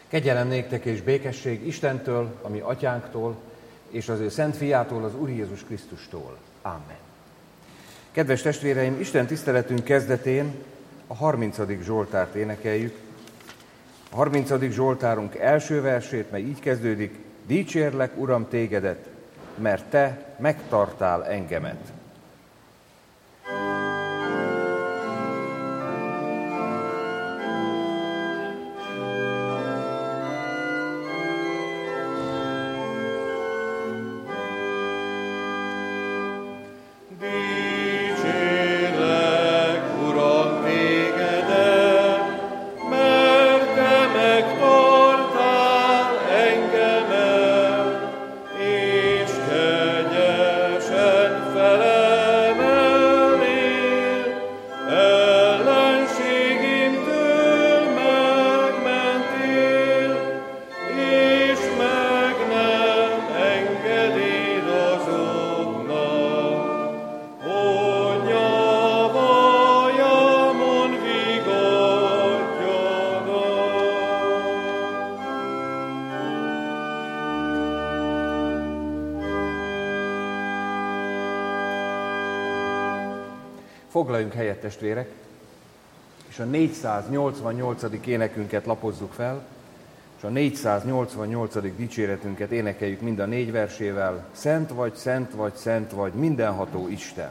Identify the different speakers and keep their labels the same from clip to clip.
Speaker 1: Kegyelem néktek és békesség Istentől, a mi atyánktól, és az ő szent fiától, az Úr Jézus Krisztustól. Amen. Kedves testvéreim, Isten tiszteletünk kezdetén a 30. Zsoltárt énekeljük. A 30. Zsoltárunk első versét, mely így kezdődik: Dicsérlek, Uram, tégedet, mert te megtartál engemet. Foglaljunk helyet, testvérek, és a 488. énekünket lapozzuk fel, és a 488. dicséretünket énekeljük mind a 4 versével. Szent vagy, szent vagy, szent vagy, mindenható Isten!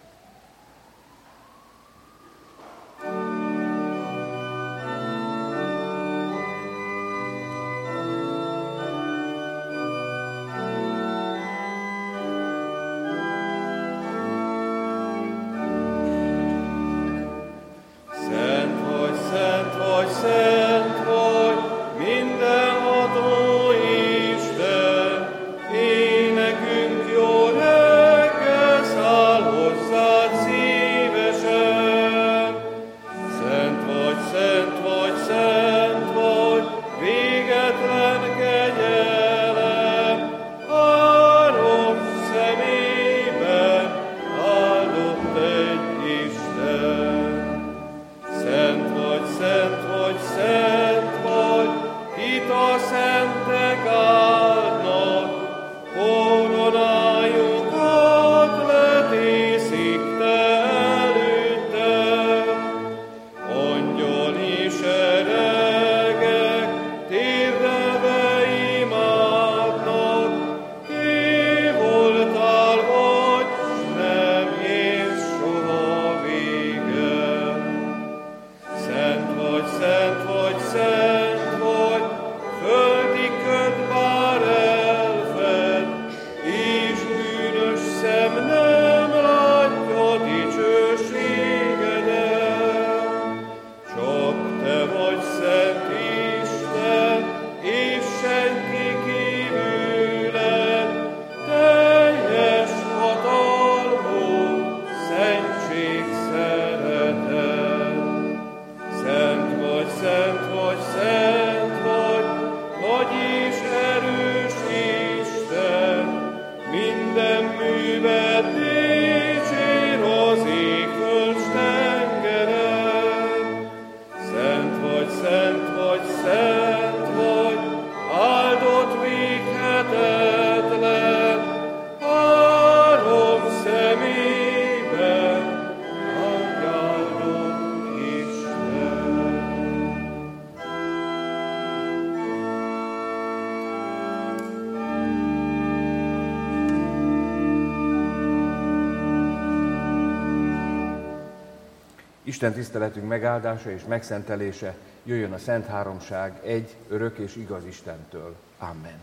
Speaker 1: Isten tiszteletünk megáldása és megszentelése jöjjön a Szent Háromság egy, örök és igaz Istentől. Amen.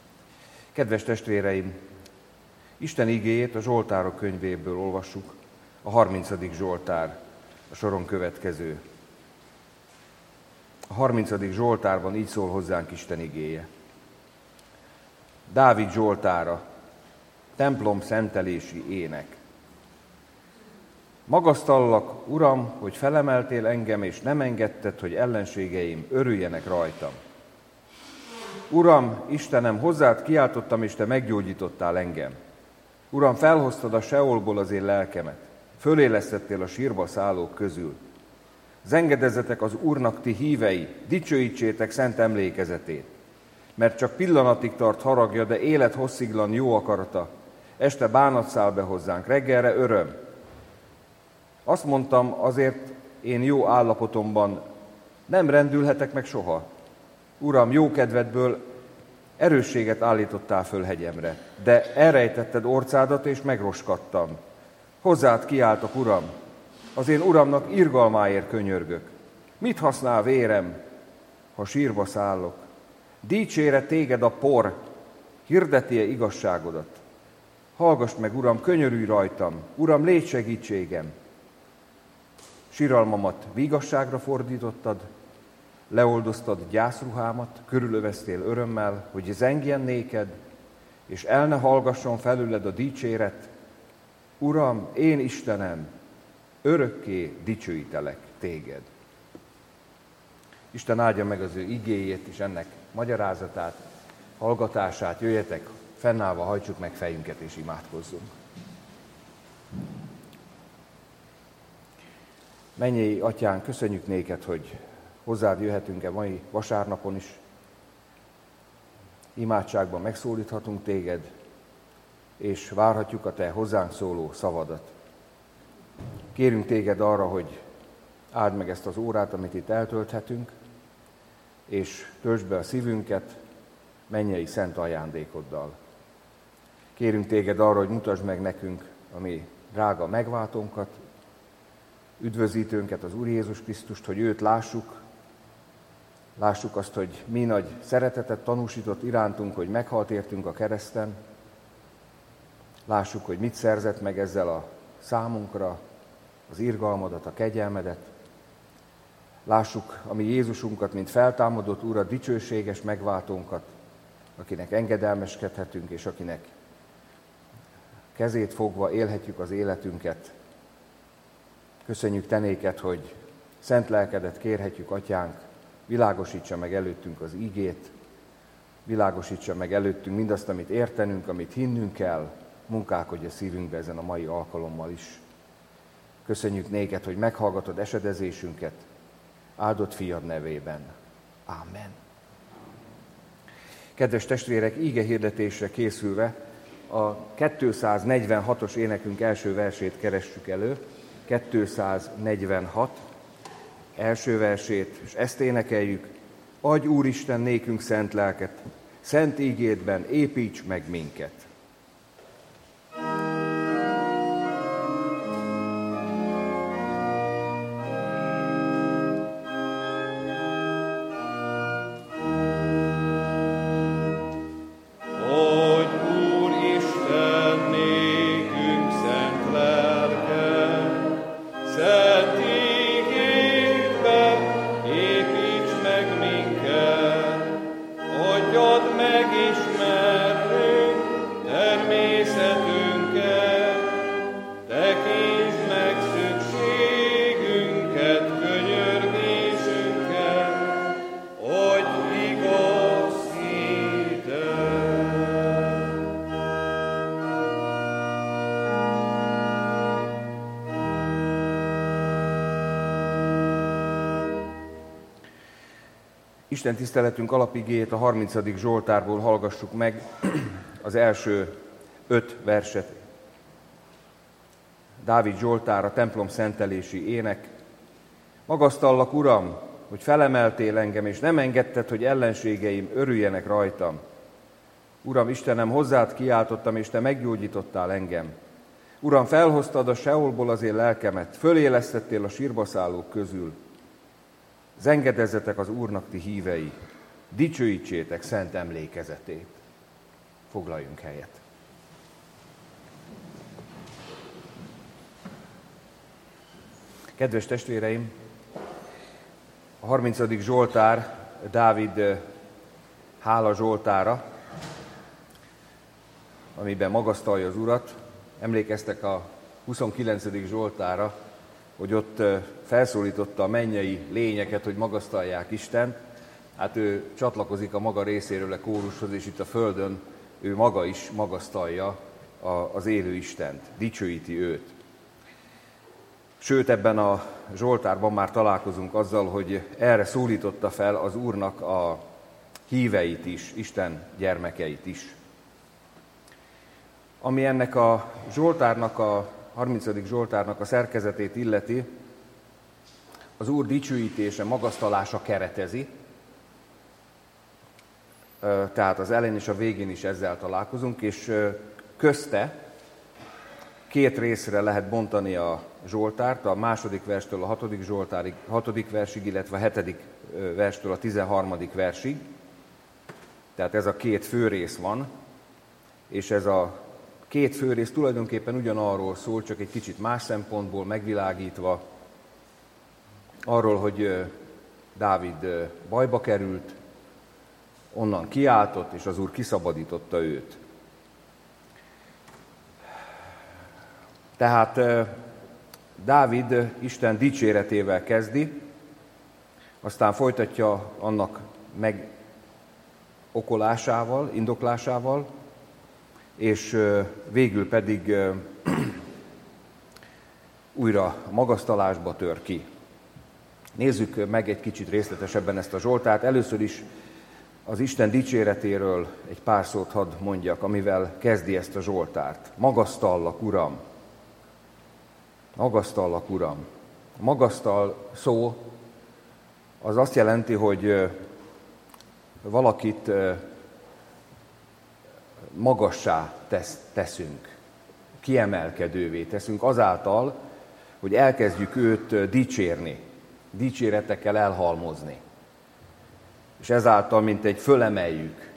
Speaker 1: Kedves testvéreim, Isten igéjét a Zsoltárok könyvéből olvassuk, a 30. Zsoltár, a soron következő. A 30. Zsoltárban így szól hozzánk Isten igéje. Dávid Zsoltára, templom szentelési ének. Magasztallak, Uram, hogy felemeltél engem, és nem engedted, hogy ellenségeim örüljenek rajtam. Uram, Istenem, hozzád kiáltottam, és te meggyógyítottál engem. Uram, felhoztad a Seolból az én lelkemet, fölélesztettél a sírba szállók közül. Zengedezzetek az Úrnak ti hívei, dicsőítsétek szent emlékezetét. Mert csak pillanatig tart haragja, de élet hossziglan jó akarata. Este bánat száll be hozzánk, reggelre öröm. Azt mondtam, azért én jó állapotomban nem rendülhetek meg soha. Uram, jó kedvedből erősséget állítottál föl hegyemre, de elrejtetted orcádat, és megroskadtam. Hozzád kiáltok, Uram, az én Uramnak irgalmáért könyörgök. Mit használ vérem, ha sírba szállok? Dicsére téged a por, hirdeti-e igazságodat? Hallgass meg, Uram, könyörülj rajtam, Uram, légy segítségem. Siralmamat vigasságra fordítottad, leoldoztad gyászruhámat, körülöveztél örömmel, hogy zengjen néked, és el ne hallgasson felüled a dicséret. Uram, én Istenem, örökké dicsőítelek téged. Isten áldja meg az ő igéjét és ennek magyarázatát, hallgatását. Jöjjetek, fennállva hajtsuk meg fejünket és imádkozzunk. Mennyei Atyánk, köszönjük néked, hogy hozzád jöhetünk-e mai vasárnapon is. Imádságban megszólíthatunk téged, és várhatjuk a te hozzánk szóló szavadat. Kérünk téged arra, hogy áld meg ezt az órát, amit itt eltölthetünk, és töltsd be a szívünket mennyei szent ajándékoddal. Kérünk téged arra, hogy mutasd meg nekünk a mi drága megváltónkat, üdvözítőnket, az Úr Jézus Krisztust, hogy őt lássuk azt, hogy mi nagy szeretetet tanúsított irántunk, hogy meghalt értünk a kereszten. Lássuk, hogy mit szerzett meg ezzel a számunkra, az irgalmadat, a kegyelmedet. Lássuk a mi Jézusunkat, mint feltámadott Urat, dicsőséges megváltónkat, akinek engedelmeskedhetünk, és akinek kezét fogva élhetjük az életünket. Köszönjük te néked, hogy szent lelkedet kérhetjük, Atyánk, világosítsa meg előttünk az ígét, világosítsa meg előttünk mindazt, amit értenünk, amit hinnünk kell, munkálkodj a szívünkbe ezen a mai alkalommal is. Köszönjük néked, hogy meghallgatod esedezésünket, áldott fiad nevében. Ámen. Kedves testvérek, íge hirdetésre készülve a 246-os énekünk első versét keressük elő. 246 első versét, és ezt énekeljük. Adj Úristen nékünk szent lelket, szent ígédben építs meg minket. Isten tiszteletünk alapigéjét a 30. Zsoltárból hallgassuk meg, az első 5 verset. Dávid Zsoltára, templom szentelési ének. Magasztallak, Uram, hogy felemeltél engem, és nem engedted, hogy ellenségeim örüljenek rajtam. Uram, Istenem, hozzád kiáltottam, és te meggyógyítottál engem. Uram, felhoztad a Seolból az én lelkemet, fölélesztettél a sírba szállók közül. Zengedezzetek az Úrnak ti hívei, dicsőítsétek szent emlékezetét. Foglaljunk helyet. Kedves testvéreim, a 30. Zsoltár Dávid hála zsoltára, amiben magasztalja az Urat. Emlékeztek a 29. Zsoltára, hogy ott felszólította a mennyei lényeket, hogy magasztalják Istent. Hát ő csatlakozik a maga részéről a kórushoz, és itt a földön ő maga is magasztalja az élő Istent, dicsőíti őt. Sőt, ebben a Zsoltárban már találkozunk azzal, hogy erre szólította fel az Úrnak a híveit is, Isten gyermekeit is. Ami ennek a Zsoltárnak, a 30. Zsoltárnak a szerkezetét illeti, az Úr dicsőítése, magasztalása keretezi, tehát az elején és a végén is ezzel találkozunk, és közte két részre lehet bontani a Zsoltárt, a 2. verstől a 6. Zsoltárig, 6. versig, illetve a 7. verstől a 13. versig. Tehát ez a két főrész van, és ez a két főrész tulajdonképpen ugyanarról szól, csak egy kicsit más szempontból megvilágítva, arról, hogy Dávid bajba került, onnan kiáltott, és az Úr kiszabadította őt. Tehát Dávid Isten dicséretével kezdi, aztán folytatja annak megokolásával, indoklásával, és végül pedig újra a magasztalásba tör ki. Nézzük meg egy kicsit részletesebben ezt a Zsoltárt. Először is az Isten dicséretéről egy pár szót hadd mondjak, amivel kezdi ezt a Zsoltárt. Magasztallak, Uram! Magasztallak, Uram! A magasztal szó az azt jelenti, hogy valakit magassá teszünk, kiemelkedővé teszünk azáltal, hogy elkezdjük őt dicsérni, dicséretekkel elhalmozni. És ezáltal, mint egy fölemeljük.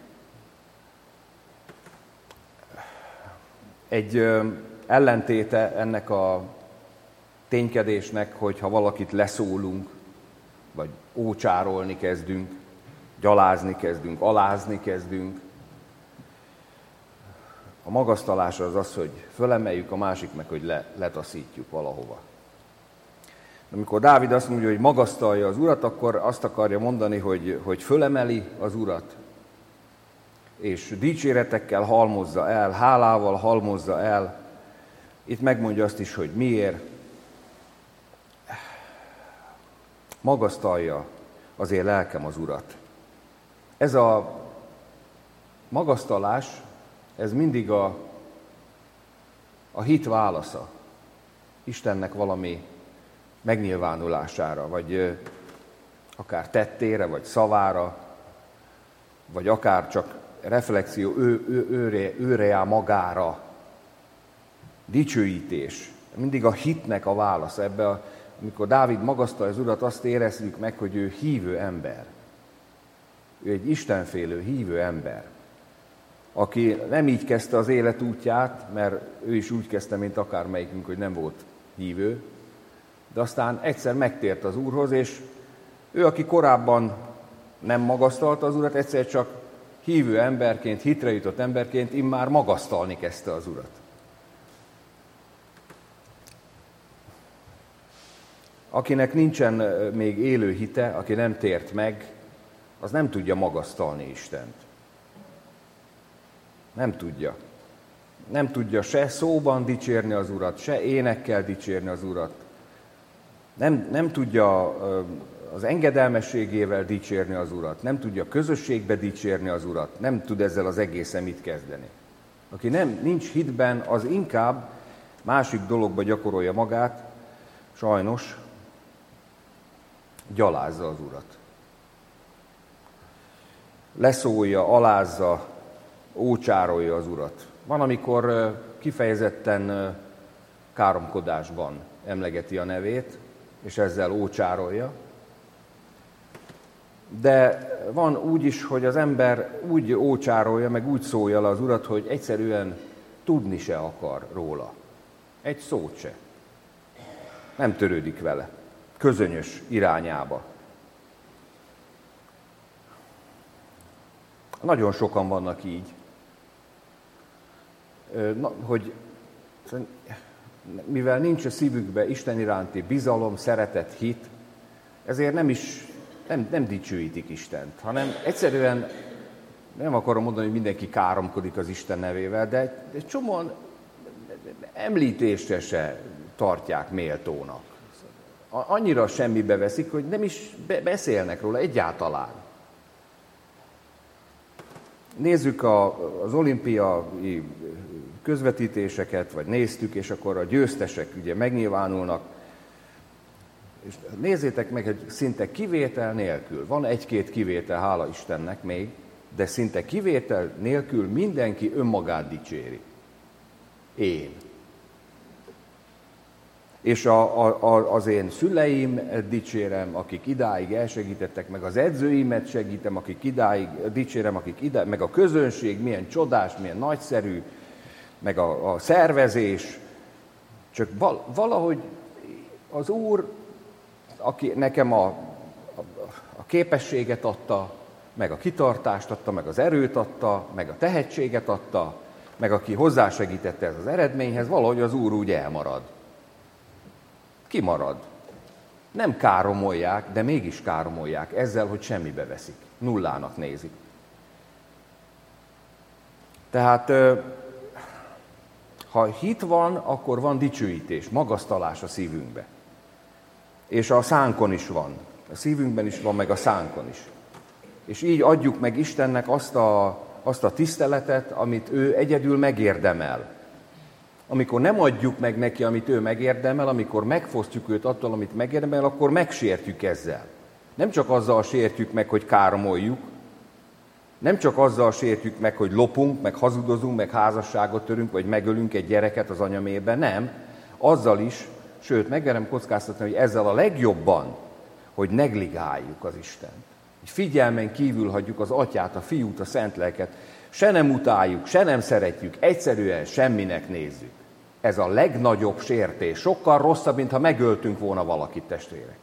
Speaker 1: Egy ellentéte ennek a ténykedésnek, hogyha valakit leszólunk, vagy ócsárolni kezdünk, gyalázni kezdünk, alázni kezdünk. A magasztalás az az, hogy fölemeljük, a másik meg, hogy letaszítjuk valahova. Amikor Dávid azt mondja, hogy magasztalja az Urat, akkor azt akarja mondani, hogy fölemeli az Urat, és dicséretekkel halmozza el, hálával halmozza el. Itt megmondja azt is, hogy miért. Magasztalja az én lelkem az Urat. Ez a magasztalás, ez mindig a hit válasza Istennek valami megnyilvánulására, vagy akár tettére, vagy szavára, vagy akár csak reflexió, őre jár magára, dicsőítés. Mindig a hitnek a válasza. Amikor Dávid magasztalja az Urat, azt érezzük meg, hogy ő hívő ember. Ő egy istenfélő, hívő ember, aki nem így kezdte az életútját, mert ő is úgy kezdte, mint akármelyikünk, hogy nem volt hívő, de aztán egyszer megtért az Úrhoz, és ő, aki korábban nem magasztalta az Urat, egyszer csak hívő emberként, hitre jutott emberként immár magasztalni kezdte az Urat. Akinek nincsen még élő hite, aki nem tért meg, az nem tudja magasztalni Istent. Nem tudja. Nem tudja se szóban dicsérni az Urat, se énekkel dicsérni az Urat. Nem tudja az engedelmességével dicsérni az Urat, nem tudja közösségbe dicsérni az Urat, nem tud ezzel az egészen mit kezdeni. Aki nincs hitben, az inkább másik dologba gyakorolja magát, sajnos gyalázza az Urat. Leszólja, alázza, ócsárolja az Urat. Van, amikor kifejezetten káromkodásban emlegeti a nevét, és ezzel ócsárolja. De van úgy is, hogy az ember úgy ócsárolja, meg úgy szólja le az Urat, hogy egyszerűen tudni se akar róla. Egy szót se. Nem törődik vele. Közönyös irányába. Nagyon sokan vannak így. Hogy mivel nincs a szívükbe Isten iránti bizalom, szeretet, hit, ezért nem dicsőítik Istent, hanem egyszerűen, nem akarom mondani, hogy mindenki káromkodik az Isten nevével, de egy csomóan említésre se tartják méltónak. annyira semmibe veszik, hogy nem is beszélnek róla egyáltalán. Nézzük az olimpiai közvetítéseket, vagy néztük, és akkor a győztesek ugye megnyilvánulnak. És nézzétek meg, hogy szinte kivétel nélkül, van egy-két kivétel, hála Istennek még, de szinte kivétel nélkül mindenki önmagát dicséri. Én. És az én szüleim dicsérem, akik idáig elsegítettek, meg az edzőimet segítem, akik idáig dicsérem, meg a közönség, milyen csodás, milyen nagyszerű, meg a szervezés. Csak valahogy az Úr, aki nekem a képességet adta, meg a kitartást adta, meg az erőt adta, meg a tehetséget adta, meg aki hozzásegítette ez az eredményhez, valahogy az Úr úgy elmarad. Kimarad. Nem káromolják, de mégis káromolják ezzel, hogy semmibe veszik. Nullának nézik. Tehát, ha hit van, akkor van dicsőítés, magasztalás a szívünkbe. És a szánkon is van. A szívünkben is van, meg a szánkon is. És így adjuk meg Istennek azt a tiszteletet, amit ő egyedül megérdemel. Amikor nem adjuk meg neki, amit ő megérdemel, amikor megfosztjuk őt attól, amit megérdemel, akkor megsértjük ezzel. Nem csak azzal sértjük meg, hogy káromoljuk, nem csak azzal sértjük meg, hogy lopunk, meg hazudozunk, meg házasságot törünk, vagy megölünk egy gyereket az anyamében, nem. Azzal is, sőt, megmerem kockáztatni, hogy ezzel a legjobban, hogy negligáljuk az Istent. Hogy figyelmen kívül hagyjuk az Atyát, a Fiút, a Szentlelket. Se nem utáljuk, se nem szeretjük, egyszerűen semminek nézzük. Ez a legnagyobb sértés. Sokkal rosszabb, mintha megöltünk volna valakit, testvérek.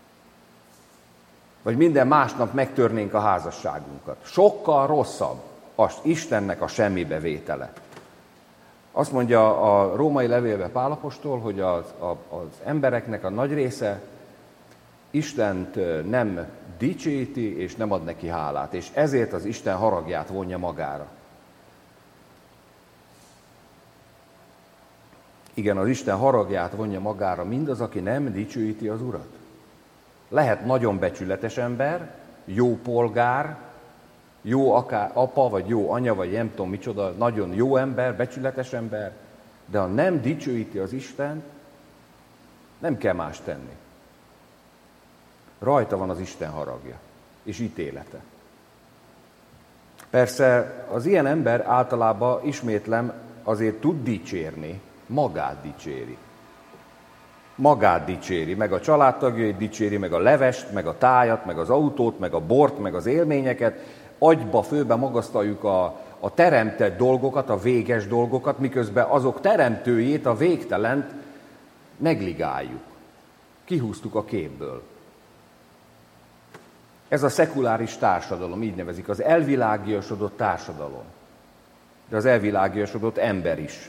Speaker 1: Vagy minden másnap megtörnénk a házasságunkat. Sokkal rosszabb az Istennek a semmibevétele. Azt mondja a római levélbe Pál apostol, hogy az embereknek a nagy része Istent nem dicsőíti, és nem ad neki hálát, és ezért az Isten haragját vonja magára. Igen, az Isten haragját vonja magára mindaz, aki nem dicsőíti az Urat. Lehet nagyon becsületes ember, jó polgár, jó apa, vagy jó anya, vagy nem tudom micsoda, nagyon jó ember, becsületes ember, de ha nem dicsőíti az Istent, nem kell más tenni. Rajta van az Isten haragja és ítélete. Persze az ilyen ember általában, ismétlem, azért tud dicsérni, magát dicséri. Magát dicséri, meg a családtagjait dicséri, meg a levest, meg a tájat, meg az autót, meg a bort, meg az élményeket. Agyba, főbe magasztaljuk a teremtett dolgokat, a véges dolgokat, miközben azok teremtőjét, a végtelent negligáljuk. Kihúztuk a képből. Ez a szekuláris társadalom, így nevezik, az elvilágiasodott társadalom. De az elvilágiasodott ember is.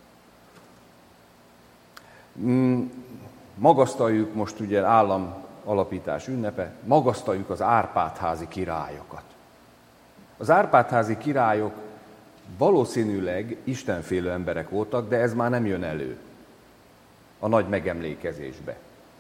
Speaker 1: Magasztaljuk most ugye állam alapítás ünnepe, magasztaljuk az Árpád-házi királyokat. Az Árpád-házi királyok valószínűleg istenfélő emberek voltak, de ez már nem jön elő a nagy megemlékezésbe.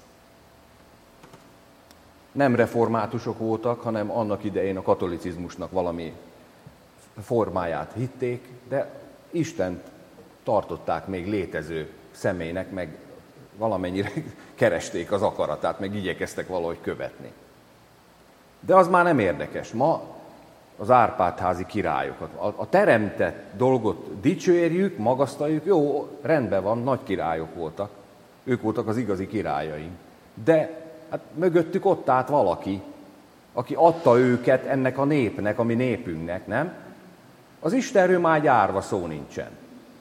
Speaker 1: Nem reformátusok voltak, hanem annak idején a katolicizmusnak valami formáját hitték, de Istent tartották még létező személynek, meg valamennyire keresték az akaratát, meg igyekeztek valahogy követni. De az már nem érdekes. Ma az Árpád-házi királyokat, a teremtett dolgot dicsérjük, magasztaljuk, jó, rendben van, nagy királyok voltak. Ők voltak az igazi királyaink. De hát mögöttük ott állt valaki, aki adta őket ennek a népnek, a mi népünknek, nem? Az Istenről már egy árva szó nincsen.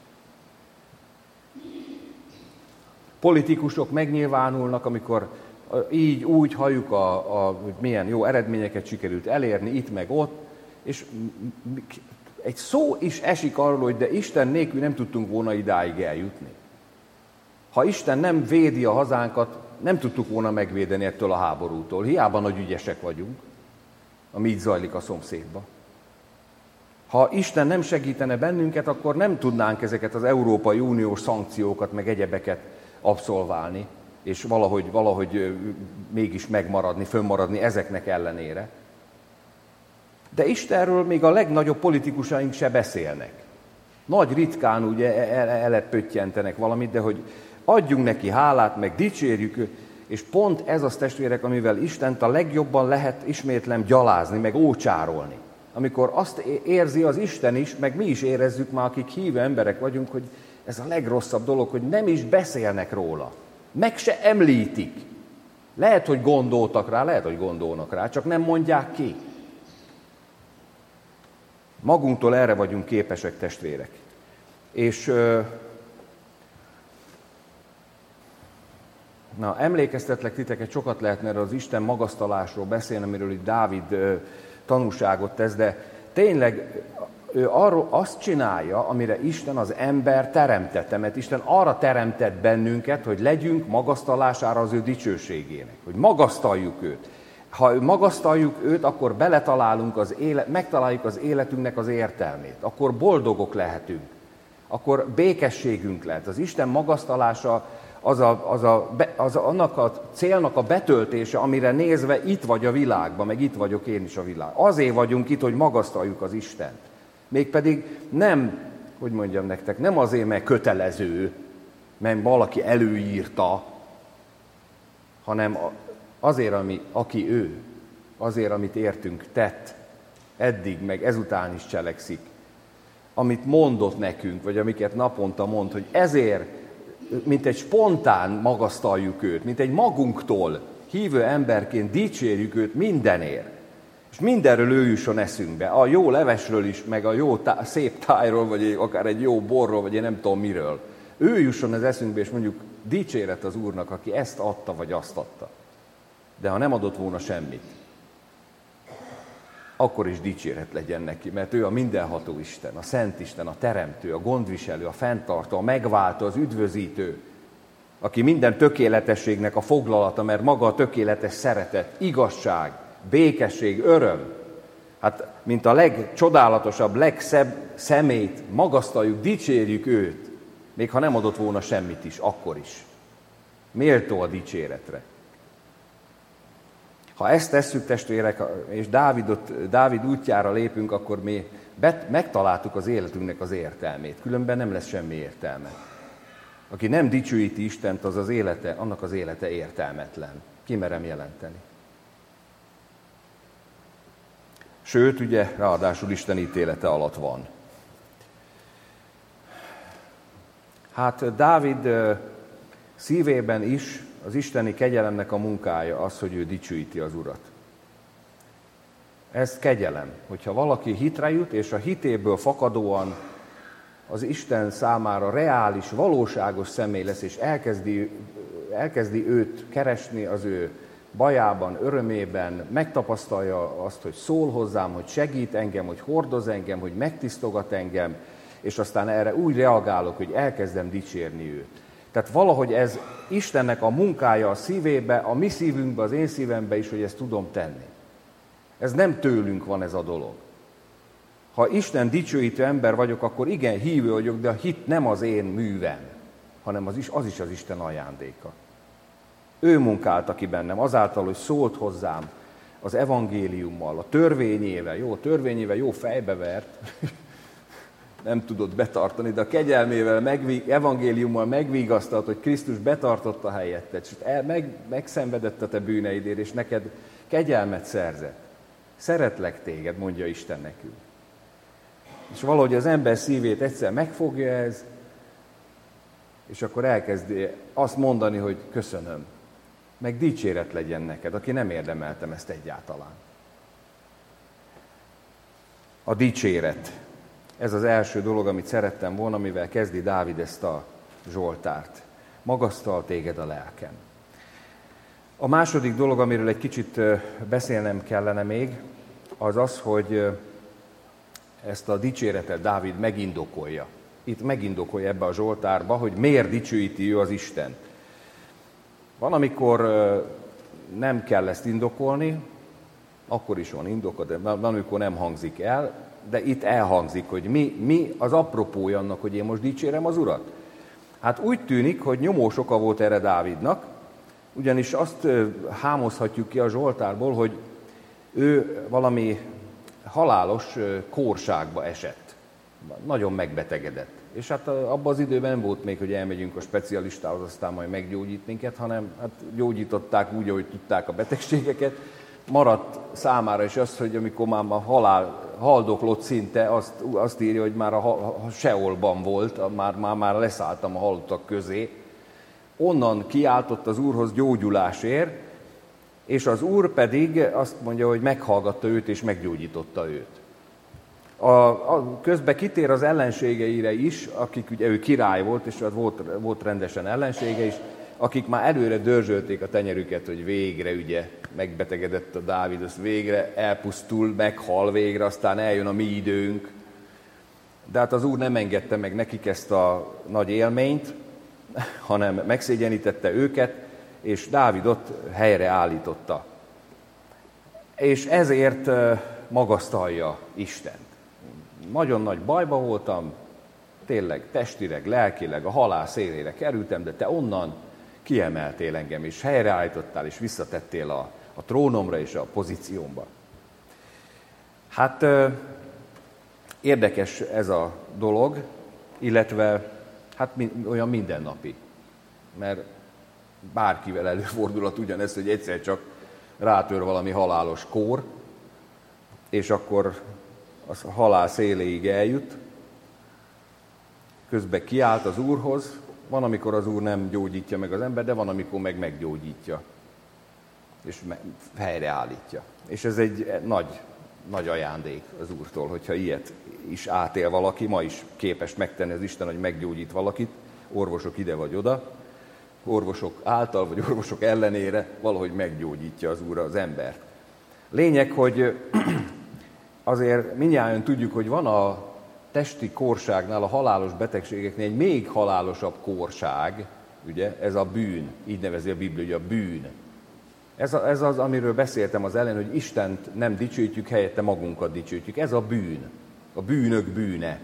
Speaker 1: Politikusok megnyilvánulnak, amikor így úgy halljuk, hogy milyen jó eredményeket sikerült elérni itt meg ott, és egy szó is esik arról, hogy de Isten nélkül nem tudtunk volna idáig eljutni. Ha Isten nem védi a hazánkat, nem tudtuk volna megvédeni ettől a háborútól. Hiába nagy ügyesek vagyunk, ami így zajlik a szomszédba. Ha Isten nem segítene bennünket, akkor nem tudnánk ezeket az Európai Uniós szankciókat, meg egyebeket abszolválni. és valahogy mégis megmaradni, fönnmaradni ezeknek ellenére. De Istenről még a legnagyobb politikusaink se beszélnek. Nagy ritkán ugye elepöttyentenek valamit, de hogy adjunk neki hálát, meg dicsérjük őt, és pont ez az, testvérek, amivel Istent a legjobban lehet ismétlem gyalázni, meg ócsárolni. Amikor azt érzi az Isten is, meg mi is érezzük már, akik hívő emberek vagyunk, hogy ez a legrosszabb dolog, hogy nem is beszélnek róla. Meg se említik. Lehet, hogy gondoltak rá, lehet, hogy gondolnak rá, csak nem mondják ki. Magunktól erre vagyunk képesek, testvérek. És emlékeztetlek titeket, sokat lehetne erről az Isten magasztalásról beszélni, amiről itt Dávid tanúságot tesz, de tényleg ő arról azt csinálja, amire Isten az ember teremtette, mert Isten arra teremtett bennünket, hogy legyünk magasztalására az ő dicsőségének, hogy magasztaljuk őt. Ha magasztaljuk őt, akkor beletalálunk megtaláljuk az életünknek az értelmét, akkor boldogok lehetünk, akkor békességünk lehet. Az Isten magasztalása az annak a célnak a betöltése, amire nézve itt vagy a világban, meg itt vagyok én is a világban. Azért vagyunk itt, hogy magasztaljuk az Istent. Mégpedig nem, hogy mondjam nektek, nem azért, mert kötelező, mert valaki előírta, hanem azért, aki ő, azért, amit értünk tett, eddig, meg ezután is cselekszik, amit mondott nekünk, vagy amiket naponta mond, hogy ezért, mint egy spontán magasztaljuk őt, mint egy magunktól hívő emberként dicsérjük őt mindenért. És mindenről ő jusson eszünkbe, a jó levesről is, meg a jó szép tájról, vagy akár egy jó borról, vagy én nem tudom miről. Ő jusson az eszünkbe, és mondjuk dicséret az Úrnak, aki ezt adta, vagy azt adta. De ha nem adott volna semmit, akkor is dicséret legyen neki, mert ő a mindenható Isten, a Szent Isten, a Teremtő, a gondviselő, a fenntartó, a megváltó, az üdvözítő, aki minden tökéletességnek a foglalata, mert maga a tökéletes szeretet, igazság, békesség, öröm. Hát, mint a legcsodálatosabb, legszebb szemét magasztaljuk, dicsérjük őt, még ha nem adott volna semmit is, akkor is. Méltó a dicséretre. Ha ezt tesszük, testvérek, és Dávid útjára lépünk, akkor mi megtaláltuk az életünknek az értelmét. Különben nem lesz semmi értelme. Aki nem dicsőíti Istent, annak az élete értelmetlen. Kimerem jelenteni. Sőt, ugye, ráadásul Isten ítélete alatt van. Hát Dávid szívében is az isteni kegyelemnek a munkája az, hogy ő dicsőíti az Urat. Ez kegyelem, hogyha valaki hitre jut, és a hitéből fakadóan az Isten számára reális, valóságos személy lesz, és elkezdi őt keresni az ő bajában, örömében, megtapasztalja azt, hogy szól hozzám, hogy segít engem, hogy hordoz engem, hogy megtisztogat engem, és aztán erre úgy reagálok, hogy elkezdem dicsérni őt. Tehát valahogy ez Istennek a munkája a szívébe, a mi szívünkbe, az én szívembe is, hogy ezt tudom tenni. Ez nem tőlünk van ez a dolog. Ha Isten dicsőítő ember vagyok, akkor igen, hívő vagyok, de a hit nem az én művem, hanem az is az Isten ajándéka. Ő munkálta ki bennem, azáltal, hogy szólt hozzám az evangéliummal, a törvényével jó fejbevert, nem tudott betartani, de a kegyelmével, evangéliummal megvigasztalt, hogy Krisztus betartotta helyetted, és megszenvedett a te bűneidért, és neked kegyelmet szerzett. Szeretlek téged, mondja Isten nekünk. És valahogy az ember szívét egyszer megfogja ez, és akkor elkezdi azt mondani, hogy köszönöm, meg dicséret legyen neked, aki nem érdemeltem ezt egyáltalán. A dicséret. Ez az első dolog, amit szerettem volna, amivel kezdi Dávid ezt a zsoltárt. Magasztal téged a lelkem. A második dolog, amiről egy kicsit beszélnem kellene még, az az, hogy ezt a dicséretet Dávid megindokolja. Itt megindokolja ebbe a zsoltárba, hogy miért dicsőíti ő az Istent. Van, amikor nem kell ezt indokolni, akkor is van indoka, de van, amikor nem hangzik el, de itt elhangzik, hogy mi az apropója annak, hogy én most dicsérem az Urat. Hát úgy tűnik, hogy nyomós oka volt erre Dávidnak, Ugyanis azt hámozhatjuk ki a Zsoltárból, hogy ő valami halálos kórságba esett. Nagyon megbetegedett. És hát abban az időben nem volt még, hogy elmegyünk a specialistához, aztán majd meggyógyít minket, hanem hát gyógyították úgy, ahogy tudták a betegségeket. Maradt számára is az, hogy amikor már a halál haldoklott szinte, azt írja, hogy már a Seolban volt, már leszálltam a halottak közé. Onnan kiáltott az Úrhoz gyógyulásért, és az Úr pedig azt mondja, hogy meghallgatta őt és meggyógyította őt. Közben kitér az ellenségeire is, akik ugye ő király volt, és volt rendesen ellensége is, akik már előre dörzsölték a tenyerüket, hogy végre ugye megbetegedett a Dávid, az végre elpusztul, meghal végre, aztán eljön a mi időnk. De hát az Úr nem engedte meg nekik ezt a nagy élményt, hanem megszégyenítette őket, és Dávidot helyreállította. És ezért magasztalja Istent. Nagyon nagy bajba voltam, tényleg testileg, lelkileg, a halál szélére kerültem, de te onnan kiemeltél engem, és helyreállítottál, és visszatettél a trónomra és a pozíciómba. Hát érdekes ez a dolog, illetve hát olyan mindennapi, mert bárkivel előfordulhat ugyanez, hogy egyszer csak rátör valami halálos kór, és akkor a halál széléig eljut, közben kiált az Úrhoz, van, amikor az Úr nem gyógyítja meg az ember, de van, amikor meg meggyógyítja, és helyreállítja. És ez egy nagy ajándék az Úrtól, hogyha ilyet is átél valaki, ma is képes megtenni az Isten, hogy meggyógyít valakit, orvosok ide vagy oda, orvosok által, vagy orvosok ellenére valahogy meggyógyítja az Úr az embert. Lényeg, hogy azért mindnyájan tudjuk, hogy van a testi kórságnál, a halálos betegségeknél egy még halálosabb kórság, ugye, ez a bűn, így nevezi a Biblia, hogy a bűn. Ez az, amiről beszéltem az elején, hogy Istent nem dicsőítjük, helyette magunkat dicsőítjük. Ez a bűn, a bűnök bűne.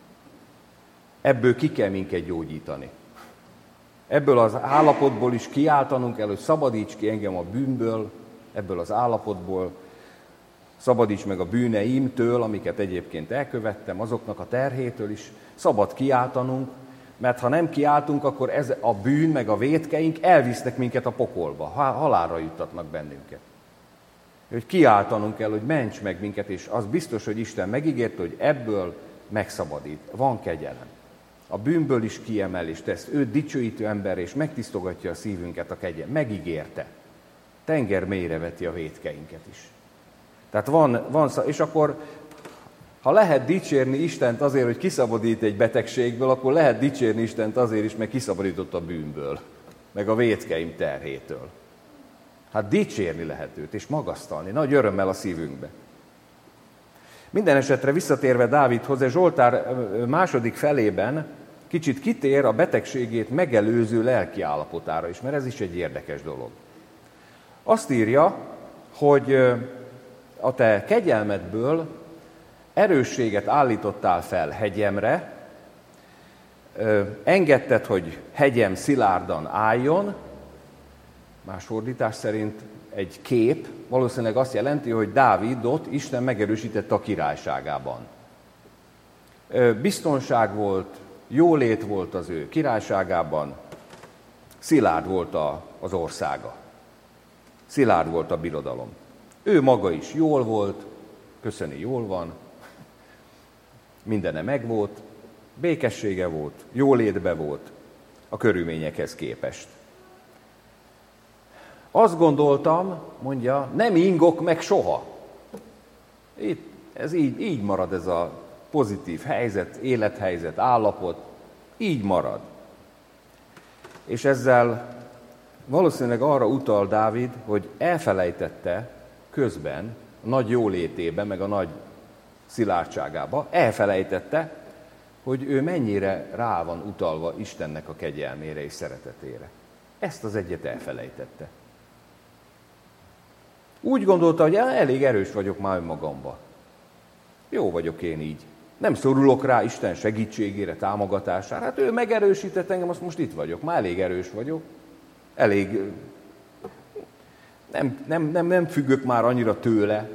Speaker 1: Ebből ki kell minket gyógyítani. Ebből az állapotból is kiáltanunk el, hogy szabadíts ki engem a bűnből, ebből az állapotból, szabadíts meg a bűneimtől, amiket egyébként elkövettem, azoknak a terhétől is szabad kiáltanunk, mert ha nem kiáltunk, akkor ez a bűn meg a vétkeink elvisznek minket a pokolba, halálra juttatnak bennünket. Hogy kiáltanunk kell, hogy ments meg minket, és az biztos, hogy Isten megígérte, hogy ebből megszabadít. Van kegyelem. A bűnből is kiemel, és tesz őt dicsőítő ember, és megtisztogatja a szívünket a kegyelem. Megígérte. Tenger mélyre veti a vétkeinket is. Tehát van, és akkor, ha lehet dicsérni Istent azért, hogy kiszabadít egy betegségből, akkor lehet dicsérni Istent azért is, mert kiszabadított a bűnből, meg a vétkeim terhétől. Hát dicsérni lehet őt, és magasztalni, nagy örömmel a szívünkbe. Minden esetre visszatérve Dávidhoz, a Zsoltár második felében kicsit kitér a betegségét megelőző lelki állapotára is, mert ez is egy érdekes dolog. Azt írja, hogy a te kegyelmedből erősséget állítottál fel hegyemre, engedted, hogy hegyem szilárdan álljon, más fordítás szerint egy kép, valószínűleg azt jelenti, hogy Dávidot Isten megerősítette a királyságában. Biztonság volt, jólét volt az ő királyságában, szilárd volt az országa, szilárd volt a birodalom. Ő maga is jól volt, köszöni, jól van, mindene megvolt, békessége volt, jólétbe volt a körülményekhez képest. Azt gondoltam, mondja, nem ingok meg soha. Ez így marad ez a pozitív helyzet, élethelyzet, állapot, így marad. És ezzel valószínűleg arra utal Dávid, hogy elfelejtette közben, a nagy jólétében, meg a nagy szilárdságába, elfelejtette, hogy ő mennyire rá van utalva Istennek a kegyelmére és szeretetére. Ezt az egyet elfelejtette. Úgy gondolta, hogy elég erős vagyok már önmagamba. Jó vagyok én így. Nem szorulok rá Isten segítségére, támogatására. Hát ő megerősített engem, azt most itt vagyok. Már elég erős vagyok. Elég Nem függök már annyira tőle.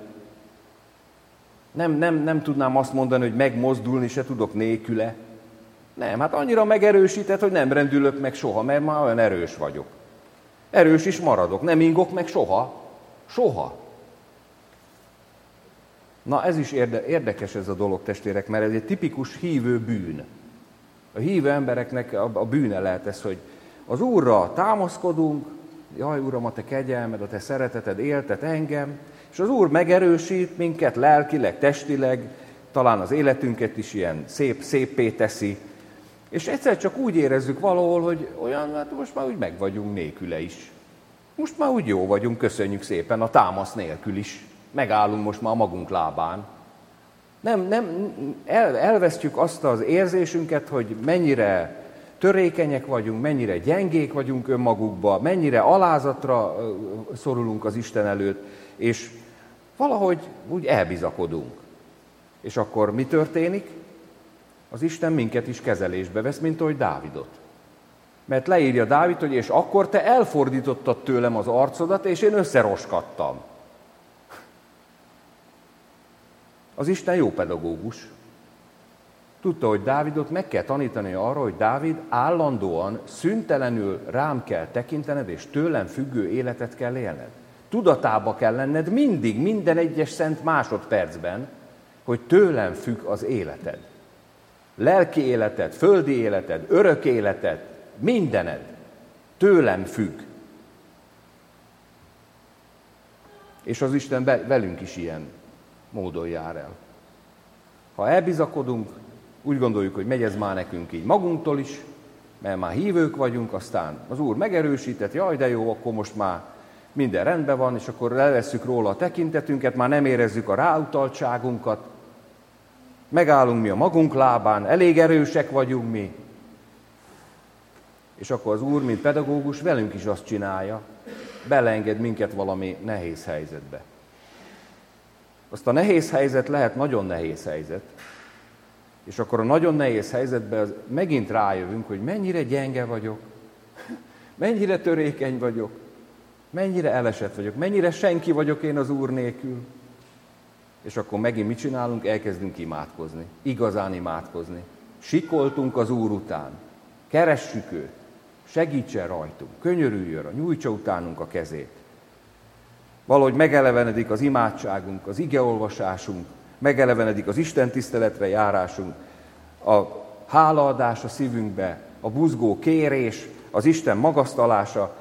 Speaker 1: Nem tudnám azt mondani, hogy megmozdulni se tudok nélküle. Nem, hát annyira megerősített, hogy nem rendülök meg soha, mert már olyan erős vagyok. Erős is maradok, nem ingok meg soha. Soha. Na ez is érdekes ez a dolog, testvérek, mert ez egy tipikus hívő bűn. A hívő embereknek a bűne lehet ez, hogy az Úrra támaszkodunk, jaj, Uram, a Te kegyelmed, a Te szereteted éltet engem, és az Úr megerősít minket lelkileg, testileg, talán az életünket is ilyen széppé teszi, és egyszer csak úgy érezzük valahol, hogy olyan, hát most már úgy meg vagyunk nélküle is. Most már úgy jó vagyunk, köszönjük szépen, a támasz nélkül is. Megállunk most már a magunk lábán. Elvesztjük azt az érzésünket, hogy mennyire törékenyek vagyunk, mennyire gyengék vagyunk önmagukba, mennyire alázatra szorulunk az Isten előtt, és valahogy úgy elbizakodunk. És akkor mi történik? Az Isten minket is kezelésbe vesz, mint ahogy Dávidot. Mert leírja Dávid, hogy és akkor te elfordítottad tőlem az arcodat, és én összeroskadtam. Az Isten jó pedagógus. Tudta, hogy Dávidot meg kell tanítani arra, hogy Dávid állandóan, szüntelenül rám kell tekintened, és tőlem függő életet kell élned. Tudatába kell lenned mindig, minden egyes szent másodpercben, hogy tőlem függ az életed. Lelki életed, földi életed, örök életed, mindened tőlem függ. És az Isten velünk is ilyen módon jár el. Ha elbizakodunk, úgy gondoljuk, hogy megy ez már nekünk így magunktól is, mert már hívők vagyunk, aztán az Úr megerősített, jaj, de jó, akkor most már minden rendben van, és akkor levesszük róla a tekintetünket, már nem érezzük a ráutaltságunkat, megállunk mi a magunk lábán, elég erősek vagyunk mi, és akkor az Úr, mint pedagógus, velünk is azt csinálja, beleenged minket valami nehéz helyzetbe. Azt a nehéz helyzet lehet nagyon nehéz helyzet, és akkor a nagyon nehéz helyzetben megint rájövünk, hogy mennyire gyenge vagyok, mennyire törékeny vagyok, mennyire elesett vagyok, mennyire senki vagyok én az Úr nélkül. És akkor megint mit csinálunk? Elkezdünk imádkozni, igazán imádkozni. Sikoltunk az Úr után, keressük őt, segítsen rajtunk, könyörüljön, nyújtsa utánunk a kezét. Valahogy megelevenedik az imádságunk, az igeolvasásunk, megelevenedik az Isten tiszteletre járásunk, a hálaadás a szívünkbe, a buzgó kérés, az Isten magasztalása.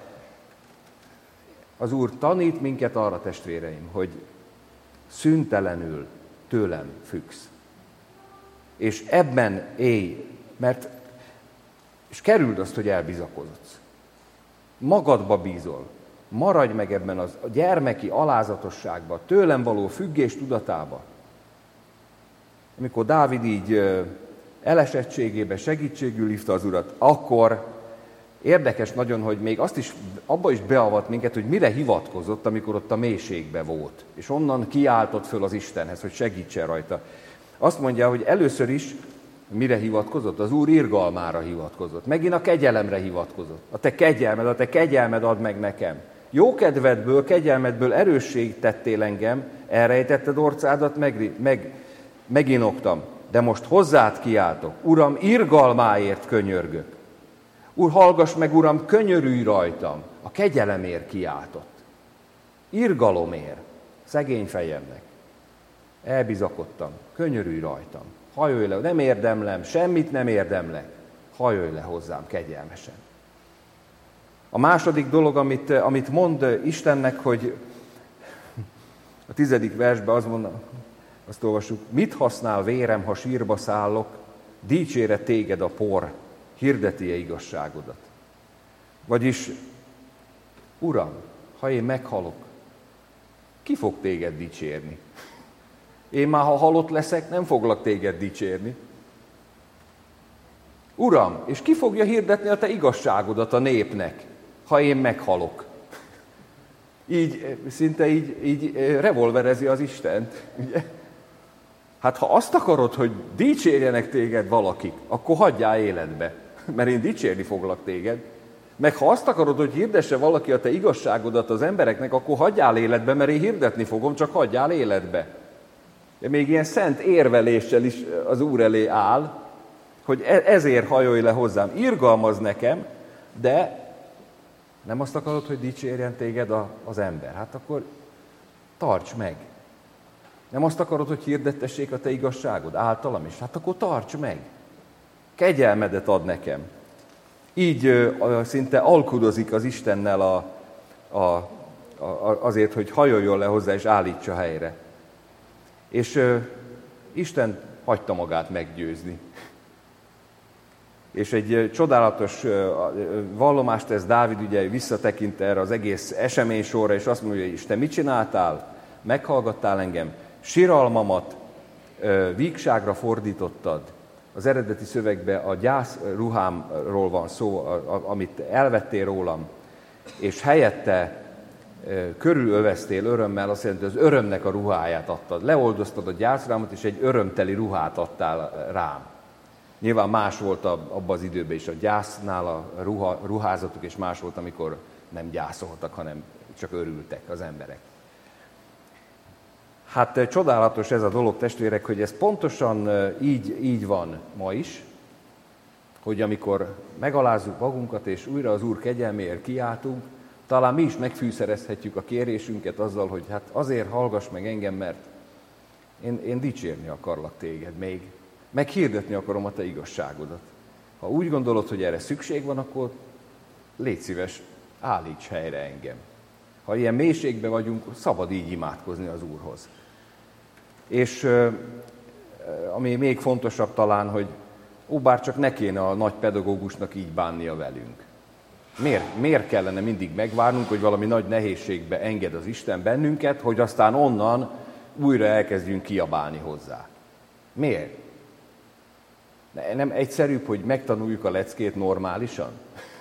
Speaker 1: Az Úr tanít minket arra, testvéreim, hogy szüntelenül tőlem függsz. És ebben élj, és kerüld azt, hogy elbizakodsz. Magadba bízol. Maradj meg ebben a gyermeki alázatosságban, tőlem való függés tudatába. Amikor Dávid így elesettségébe segítségül hívta az Urat, akkor érdekes nagyon, hogy még abba is beavat minket, hogy mire hivatkozott, amikor ott a mélységbe volt. És onnan kiáltott föl az Istenhez, hogy segítsen rajta. Azt mondja, hogy először is mire hivatkozott? Az Úr irgalmára hivatkozott. Megint a kegyelemre hivatkozott. A te kegyelmed add meg nekem. Jókedvedből, kegyelmedből erősség tettél engem, elrejtetted orcádat, meginoktam. De most hozzád kiáltok. Uram, irgalmáért könyörgök. Úr, hallgass meg, Uram, könyörülj rajtam. A kegyelemért kiáltott. Irgalomért. Szegény fejemnek. Elbizakodtam. Könyörülj rajtam. Hajolj le, nem érdemlem, semmit nem érdemlek. Hajolj le hozzám kegyelmesen. A második dolog, amit mond Istennek, hogy a 10. versben azt olvassuk, mit használ vérem, ha sírba szállok, dicsére téged a por, hirdeti-e igazságodat. Vagyis, Uram, ha én meghalok, ki fog téged dicsérni? Én már, ha halott leszek, nem foglak téged dicsérni. Uram, és ki fogja hirdetni a te igazságodat a népnek, ha én meghalok? Szinte így revolverezi az Istent. Ugye? Hát ha azt akarod, hogy dicsérjenek téged valakik, akkor hagyjál életbe, mert én dicsérni foglak téged.
Speaker 2: Meg ha azt akarod, hogy hirdesse valaki a te igazságodat az embereknek, akkor hagyjál életbe, mert én hirdetni fogom, csak hagyjál életbe. De még ilyen szent érveléssel is az Úr elé áll, hogy ezért hajolj le hozzám. Irgalmaz nekem, de nem azt akarod, hogy dicsérjen téged az ember. Hát akkor tarts meg. Nem azt akarod, hogy hirdettessék a te igazságod általam is? Hát akkor tarts meg. Kegyelmedet ad nekem. Így szinte alkudozik az Istennel azért, hogy hajoljon le hozzá és állítsa helyre. És Isten hagyta magát meggyőzni. És egy csodálatos vallomást tesz Dávid, ugye visszatekint erre az egész esemény sorra, és azt mondja, hogy Isten, mit csináltál? Meghallgattál engem, siralmamat vígságra fordítottad. Az eredeti szövegben a gyász ruhámról van szó, amit elvettél rólam, és helyette körülöveztél örömmel, azt jelenti, az örömnek a ruháját adtad. Leoldoztad a gyászruhámat, és egy örömteli ruhát adtál rám. Nyilván más volt abban az időben is a gyásznál a ruházatuk, és más volt, amikor nem gyászoltak, hanem csak örültek az emberek. Hát csodálatos ez a dolog, testvérek, hogy ez pontosan így van ma is, hogy amikor megalázzuk magunkat, és újra az Úr kegyelméért kiáltunk, talán mi is megfűszerezhetjük a kérésünket azzal, hogy hát azért hallgass meg engem, mert én dicsérni akarlak téged még, meg hirdetni akarom a te igazságodat. Ha úgy gondolod, hogy erre szükség van, akkor légy szíves, állíts helyre engem. Ha ilyen mélységben vagyunk, szabad így imádkozni az Úrhoz. És ami még fontosabb talán, hogy bár csak ne kéne a nagy pedagógusnak így bánnia velünk. Miért kellene mindig megvárnunk, hogy valami nagy nehézségbe enged az Isten bennünket, hogy aztán onnan újra elkezdjünk kiabálni hozzá? Miért? Nem egyszerűbb, hogy megtanuljuk a leckét normálisan?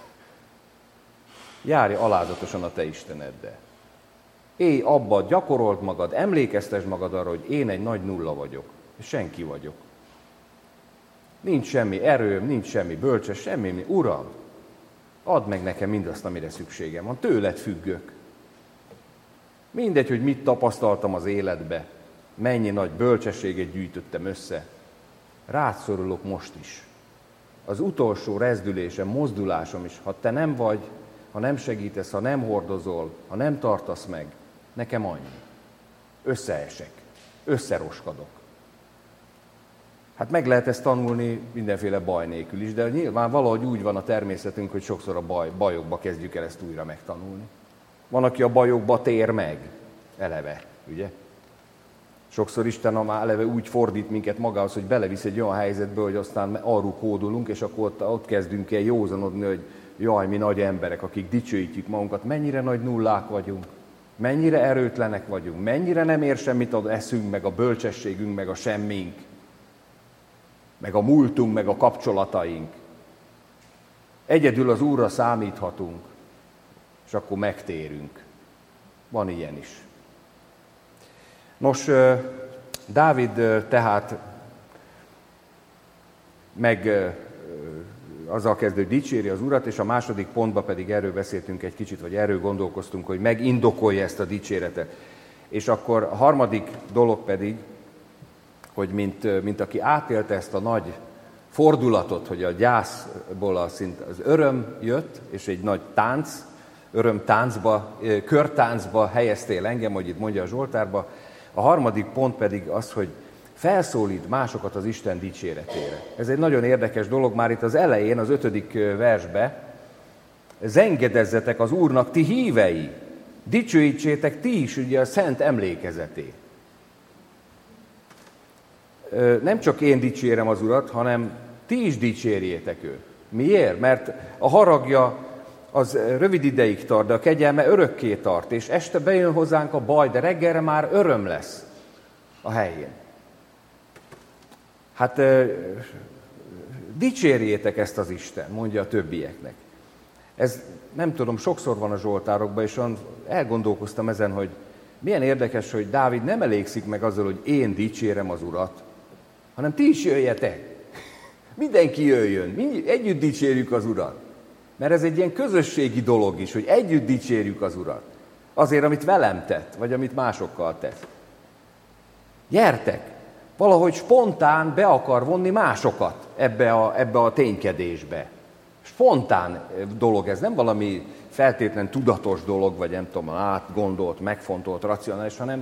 Speaker 2: Járj alázatosan a te Isteneddel. Élj abba, gyakorold magad, emlékeztesd magad arra, hogy én egy nagy nulla vagyok, és senki vagyok. Nincs semmi erőm, nincs semmi bölcsess, semmi. Uram, add meg nekem mindazt, amire szükségem van. Tőled függök. Mindegy, hogy mit tapasztaltam az életbe, mennyi nagy bölcsességet gyűjtöttem össze. Rád szorulok most is. Az utolsó rezdülésem, mozdulásom is, ha te nem vagy, ha nem segítesz, ha nem hordozol, ha nem tartasz meg, nekem annyi. Összeesek, összeroskadok. Hát meg lehet ezt tanulni mindenféle baj nélkül is, de nyilván valahogy úgy van a természetünk, hogy sokszor a bajokba kezdjük el ezt újra megtanulni. Van, aki a bajokba tér meg, eleve, ugye? Sokszor Isten már eleve úgy fordít minket magához, hogy belevisz egy olyan helyzetbe, hogy aztán arról kódolunk, és akkor ott kezdünk el józanodni, hogy jaj, mi nagy emberek, akik dicsőítjük magunkat, mennyire nagy nullák vagyunk, mennyire erőtlenek vagyunk, mennyire nem ér semmit az eszünk, meg a bölcsességünk, meg a semmink, meg a múltunk, meg a kapcsolataink. Egyedül az Úrra számíthatunk, és akkor megtérünk. Van ilyen is. Nos, Dávid tehát azzal kezdő, hogy dicséri az Urat, és a második pontban pedig erről beszéltünk egy kicsit, vagy erről gondolkoztunk, hogy megindokolja ezt a dicséretet. És akkor a harmadik dolog pedig, hogy mint aki átélte ezt a nagy fordulatot, hogy a gyászból az öröm jött, és egy nagy tánc, örömtáncba, körtáncba helyeztél engem, hogy itt mondja a Zsoltárba. A harmadik pont pedig az, hogy felszólít másokat az Isten dicséretére. Ez egy nagyon érdekes dolog, már itt az elején, az 5. versbe, zengedezzetek az Úrnak, ti hívei, dicsőítsétek ti is ugye a szent emlékezetét. Nem csak én dicsérem az Urat, hanem ti is dicsérjétek őt. Miért? Mert a haragja az rövid ideig tart, de a kegyelme örökké tart, és este bejön hozzánk a baj, de reggelre már öröm lesz a helyén. Hát dicsérjétek ezt az Isten, mondja a többieknek. Ez nem tudom, sokszor van a Zsoltárokban, és elgondolkoztam ezen, hogy milyen érdekes, hogy Dávid nem elégszik meg azzal, hogy én dicsérem az Urat, hanem ti is jöjjetek. Mindenki jöjjön, együtt dicsérjük az Urat. Mert ez egy ilyen közösségi dolog is, hogy együtt dicsérjük az Urat. Azért, amit velem tett, vagy amit másokkal tesz. Gyertek! Valahogy spontán be akar vonni másokat ebbe a ténykedésbe. Spontán dolog ez, nem valami feltétlen tudatos dolog, vagy nem tudom, átgondolt, megfontolt, racionális, hanem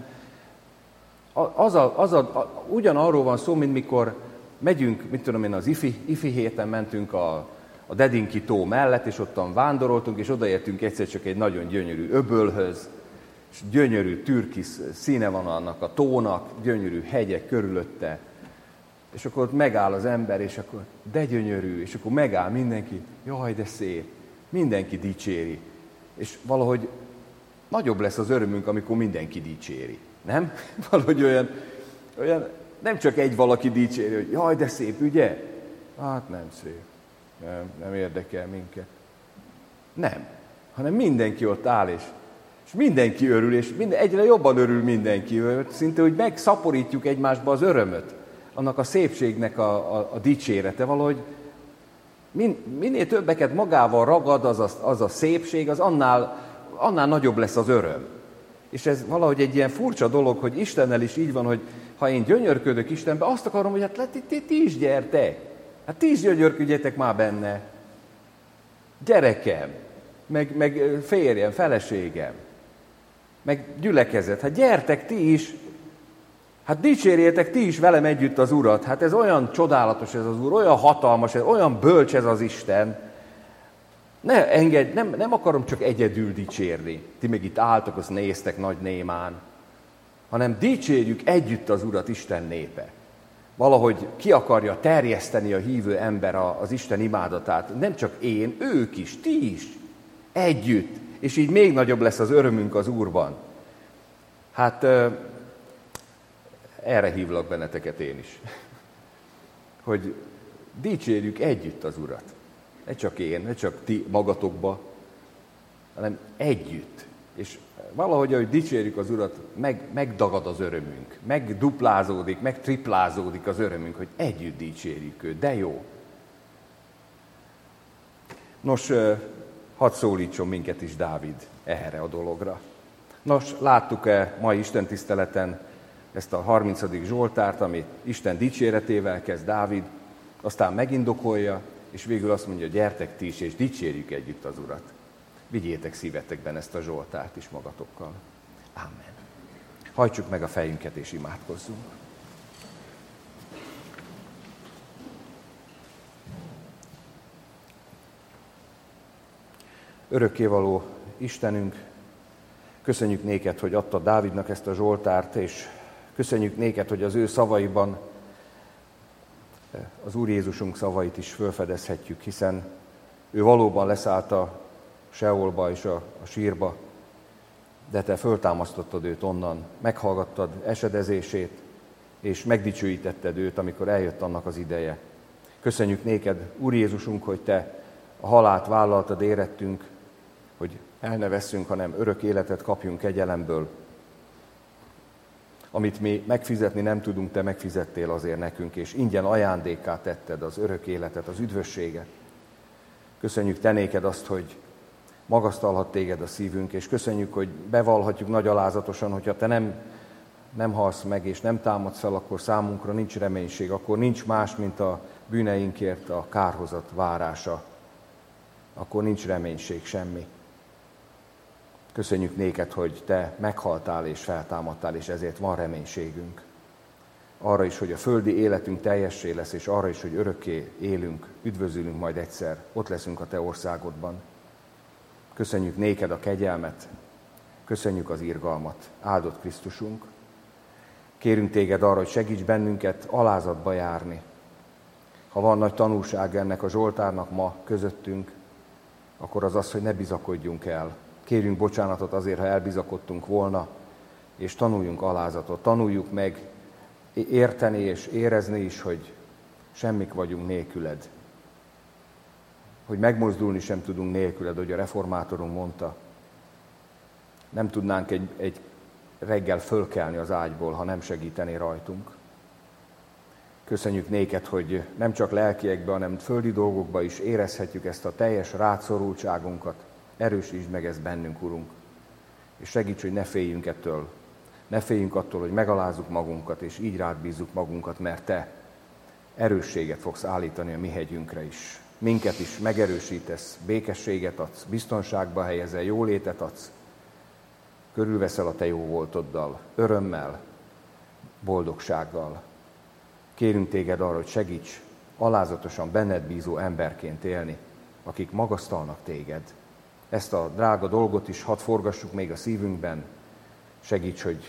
Speaker 2: ugyanarról van szó, mint mikor megyünk, mit tudom én, az ifi héten mentünk a Dedinki tó mellett, és ottan vándoroltunk, és odaértünk egyszer csak egy nagyon gyönyörű öbölhöz, és gyönyörű türkisz színe van annak a tónak, gyönyörű hegyek körülötte, és akkor ott megáll az ember, és akkor de gyönyörű, és akkor megáll mindenki, jaj, de szép, mindenki dicséri. És valahogy nagyobb lesz az örömünk, amikor mindenki dicséri, nem? Valahogy olyan nem csak egy valaki dicséri, hogy jaj, de szép, ugye? Hát nem szép, nem érdekel minket. Nem, hanem mindenki ott áll, és mindenki örül, és egyre jobban örül mindenki, szinte, hogy megszaporítjuk egymásba az örömöt, annak a szépségnek a dicsérete. Valahogy minél többeket magával ragad az a szépség, az annál nagyobb lesz az öröm. És ez valahogy egy ilyen furcsa dolog, hogy Istennel is így van, hogy ha én gyönyörködök Istenbe, azt akarom, hogy hát ti is gyertek. Hát ti is gyönyörködjetek már benne. Gyerekem, meg férjem, feleségem, meg gyülekezet. Hát gyertek ti is, hát dicsérjétek ti is velem együtt az Urat. Hát ez olyan csodálatos ez az Úr, olyan hatalmas, olyan bölcs ez az Isten. Ne engedj, nem akarom csak egyedül dicsérni. Ti meg itt álltok, azt néztek nagy némán. Hanem dicsérjük együtt az Urat, Isten népe. Valahogy ki akarja terjeszteni a hívő ember az Isten imádatát. Nem csak én, ők is, ti is. Együtt. És így még nagyobb lesz az örömünk az Úrban. Hát erre hívlak benneteket én is. Hogy dicsérjük együtt az Urat. Ne csak én, ne csak ti magatokba, hanem együtt. És valahogy, ahogy dicsérjük az Urat, megdagad az örömünk. Megduplázódik, megtriplázódik az örömünk, hogy együtt dicsérjük őt. De jó. Nos, hadd szólítson minket is Dávid erre a dologra. Nos, láttuk-e mai istentiszteleten ezt a 30. Zsoltárt, amit Isten dicséretével kezd Dávid, aztán megindokolja, és végül azt mondja, gyertek ti is, és dicsérjük együtt az Urat. Vigyétek szívetekben ezt a Zsoltárt is magatokkal. Amen. Hajtsuk meg a fejünket, és imádkozzunk. Örökkévaló Istenünk, köszönjük néked, hogy adtad Dávidnak ezt a Zsoltárt, és köszönjük néked, hogy az ő szavaiban az Úr Jézusunk szavait is felfedezhetjük, hiszen ő valóban leszállt a Seolba és a sírba, de te föltámasztottad őt onnan, meghallgattad esedezését, és megdicsőítetted őt, amikor eljött annak az ideje. Köszönjük néked, Úr Jézusunk, hogy te a halált vállaltad érettünk, hogy el ne vesszünk, hanem örök életet kapjunk kegyelemből. Amit mi megfizetni nem tudunk, te megfizettél azért nekünk, és ingyen ajándékká tetted az örök életet, az üdvösséget. Köszönjük te néked azt, hogy magasztalhat téged a szívünk, és köszönjük, hogy bevallhatjuk nagy alázatosan, hogyha te nem halsz meg, és nem támadsz fel, akkor számunkra nincs reménység, akkor nincs más, mint a bűneinkért a kárhozat várása. Akkor nincs reménység, semmi. Köszönjük néked, hogy te meghaltál és feltámadtál, és ezért van reménységünk. Arra is, hogy a földi életünk teljessé lesz, és arra is, hogy örökké élünk, üdvözülünk majd egyszer, ott leszünk a te országodban. Köszönjük néked a kegyelmet, köszönjük az irgalmat, áldott Krisztusunk. Kérünk téged arra, hogy segíts bennünket alázatba járni. Ha van nagy tanulság ennek a Zsoltárnak ma közöttünk, akkor az az, hogy ne bizakodjunk el. Kérjünk bocsánatot azért, ha elbizakodtunk volna, és tanuljunk alázatot. Tanuljuk meg érteni és érezni is, hogy semmik vagyunk nélküled. Hogy megmozdulni sem tudunk nélküled, hogy a reformátorunk mondta. Nem tudnánk egy reggel fölkelni az ágyból, ha nem segítené rajtunk. Köszönjük néked, hogy nem csak lelkiekben, hanem földi dolgokban is érezhetjük ezt a teljes rátszorultságunkat. Erősítsd meg ezt bennünk, Urunk, és segíts, hogy ne féljünk ettől. Ne féljünk attól, hogy megalázzuk magunkat, és így rád bízzuk magunkat, mert te erősséget fogsz állítani a mi hegyünkre is. Minket is megerősítesz, békességet adsz, biztonságba helyezel, jólétet adsz. Körülveszel a te jó voltoddal, örömmel, boldogsággal. Kérünk téged arra, hogy segíts alázatosan benned bízó emberként élni, akik magasztalnak téged. Ezt a drága dolgot is hadd forgassuk még a szívünkben. Segíts, hogy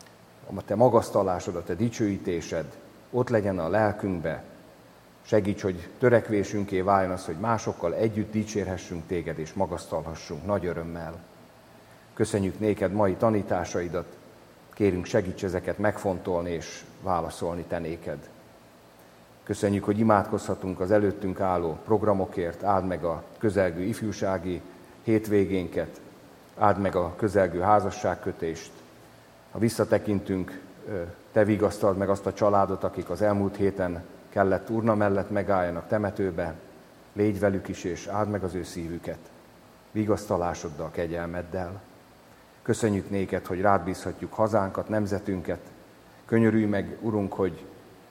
Speaker 2: a te magasztalásod, a te dicsőítésed ott legyen a lelkünkbe. Segíts, hogy törekvésünké váljon az, hogy másokkal együtt dicsérhessünk téged és magasztalhassunk nagy örömmel. Köszönjük néked mai tanításaidat, kérünk, segíts ezeket megfontolni és válaszolni te néked. Köszönjük, hogy imádkozhatunk az előttünk álló programokért, áld meg a közelgő ifjúsági hétvégénket, áld meg a közelgő házasságkötést. Ha visszatekintünk, te vigasztald meg azt a családot, akik az elmúlt héten kellett urna mellett megálljanak temetőbe, légy velük is, és áld meg az ő szívüket, vigasztalásoddal, kegyelmeddel. Köszönjük néked, hogy rád bízhatjuk hazánkat, nemzetünket. Könyörülj meg, Urunk, hogy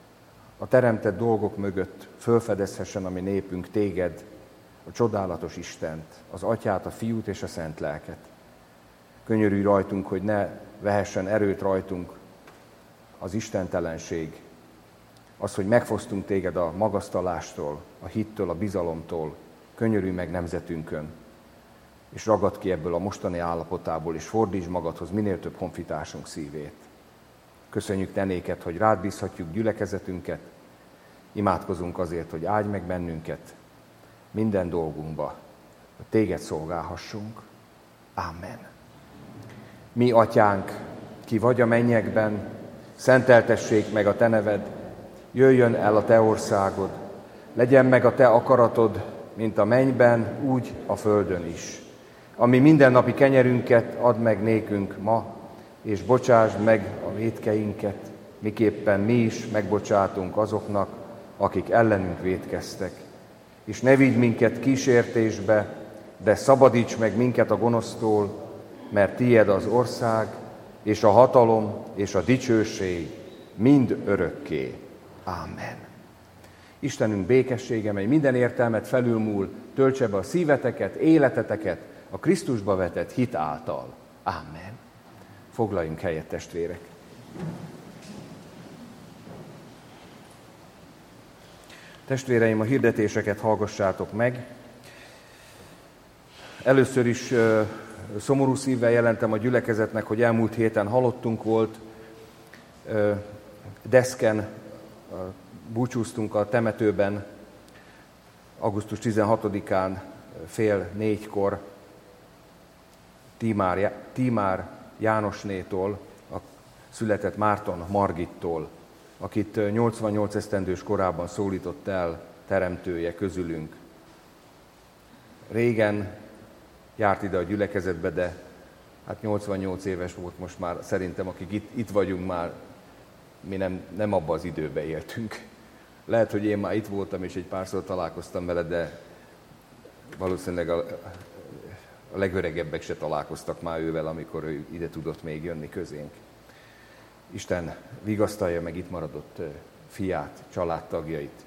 Speaker 2: a teremtett dolgok mögött fölfedezhessen a mi népünk téged, a csodálatos Istent, az Atyát, a Fiút és a Szent Lelket. Könyörülj rajtunk, hogy ne vehessen erőt rajtunk az istentelenség, az, hogy megfosztunk téged a magasztalástól, a hittől, a bizalomtól. Könyörülj meg nemzetünkön, és ragad ki ebből a mostani állapotából, és fordítsd magadhoz minél több honfitársunk szívét. Köszönjük te néked, hogy rád bízhatjuk gyülekezetünket, imádkozunk azért, hogy áldj meg bennünket minden dolgunkba, hogy téged szolgálhassunk. Amen. Mi atyánk, ki vagy a mennyekben, szenteltessék meg a te neved, jöjjön el a te országod, legyen meg a te akaratod, mint a mennyben, úgy a földön is. Ami mindennapi kenyerünket add meg nékünk ma, és bocsásd meg a vétkeinket, miképpen mi is megbocsátunk azoknak, akik ellenünk vétkeztek. És ne vigy minket kísértésbe, de szabadíts meg minket a gonosztól, mert tied az ország, és a hatalom, és a dicsőség mind örökké. Ámen. Istenünk békessége, mely minden értelmet felülmúl, töltse be a szíveteket, életeteket a Krisztusba vetett hit által. Ámen. Foglaljunk helyet, testvérek! Testvéreim, a hirdetéseket hallgassátok meg. Először is szomorú szívvel jelentem a gyülekezetnek, hogy elmúlt héten halottunk volt. Deszken búcsúztunk a temetőben, augusztus 16-án fél 4-kor Tímár Jánosnétól, a született Márton Margittól, akit 88 esztendős korában szólított el teremtője közülünk. Régen járt ide a gyülekezetbe, de hát 88 éves volt most már, szerintem akik itt vagyunk már, mi nem abban az időben éltünk. Lehet, hogy én már itt voltam, és egy párszor találkoztam vele, de valószínűleg a legöregebbek se találkoztak már ővel, amikor ő ide tudott még jönni közénk. Isten vigasztalja meg itt maradott fiát, családtagjait.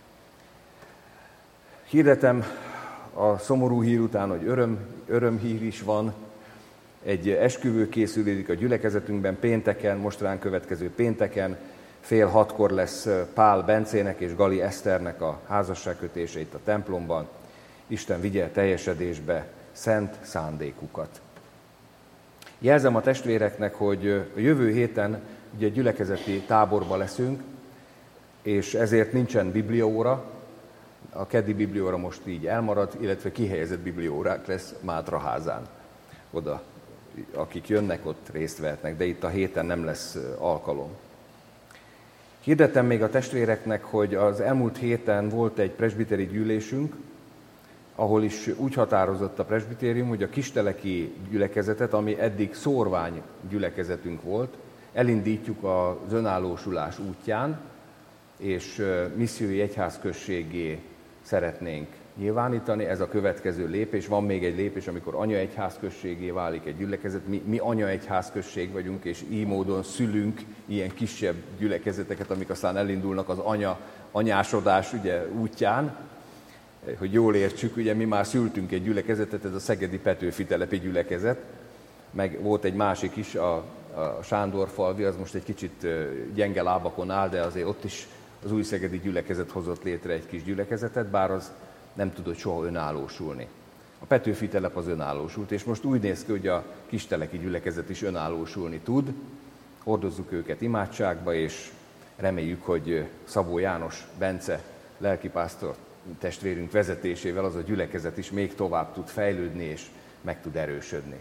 Speaker 2: Hirdetem a szomorú hír után, hogy örömhír is van. Egy esküvő készülődik a gyülekezetünkben pénteken, most ránk következő pénteken. 5:30 lesz Pál Bencének és Gali Eszternek a házasságkötése itt a templomban. Isten vigye teljesedésbe szent szándékukat. Jelzem a testvéreknek, hogy a jövő héten ugye gyülekezeti táborba leszünk, és ezért nincsen bibliaóra. A keddi bibliaóra most így elmarad, illetve kihelyezett bibliaórák lesz Mátraházán. Oda, akik jönnek, ott részt vehetnek, de itt a héten nem lesz alkalom. Hirdetem még a testvéreknek, hogy az elmúlt héten volt egy presbiteri gyűlésünk, ahol is úgy határozott a presbitérium, hogy a kisteleki gyülekezetet, ami eddig szórvány gyülekezetünk volt, elindítjuk az önállósulás útján, és missziói egyházközséggé szeretnénk nyilvánítani. Ez a következő lépés. Van még egy lépés, amikor anyaegyházközséggé válik egy gyülekezet. Mi anyaegyházközség vagyunk, és így módon szülünk ilyen kisebb gyülekezeteket, amik aztán elindulnak az anyásodás ugye, útján. Hogy jól értsük, ugye mi már szültünk egy gyülekezetet, ez a szegedi Petőfi telepi gyülekezet, meg volt egy másik is, a Sándorfalvi, az most egy kicsit gyenge lábakon áll, de azért ott is az újszegedi gyülekezet hozott létre egy kis gyülekezetet, bár az nem tudott soha önállósulni. A Petőfi telep az önállósult, és most úgy néz ki, hogy a kisteleki gyülekezet is önállósulni tud. Hordozzuk őket imádságba, és reméljük, hogy Szabó János Bence lelkipásztor testvérünk vezetésével az a gyülekezet is még tovább tud fejlődni, és meg tud erősödni.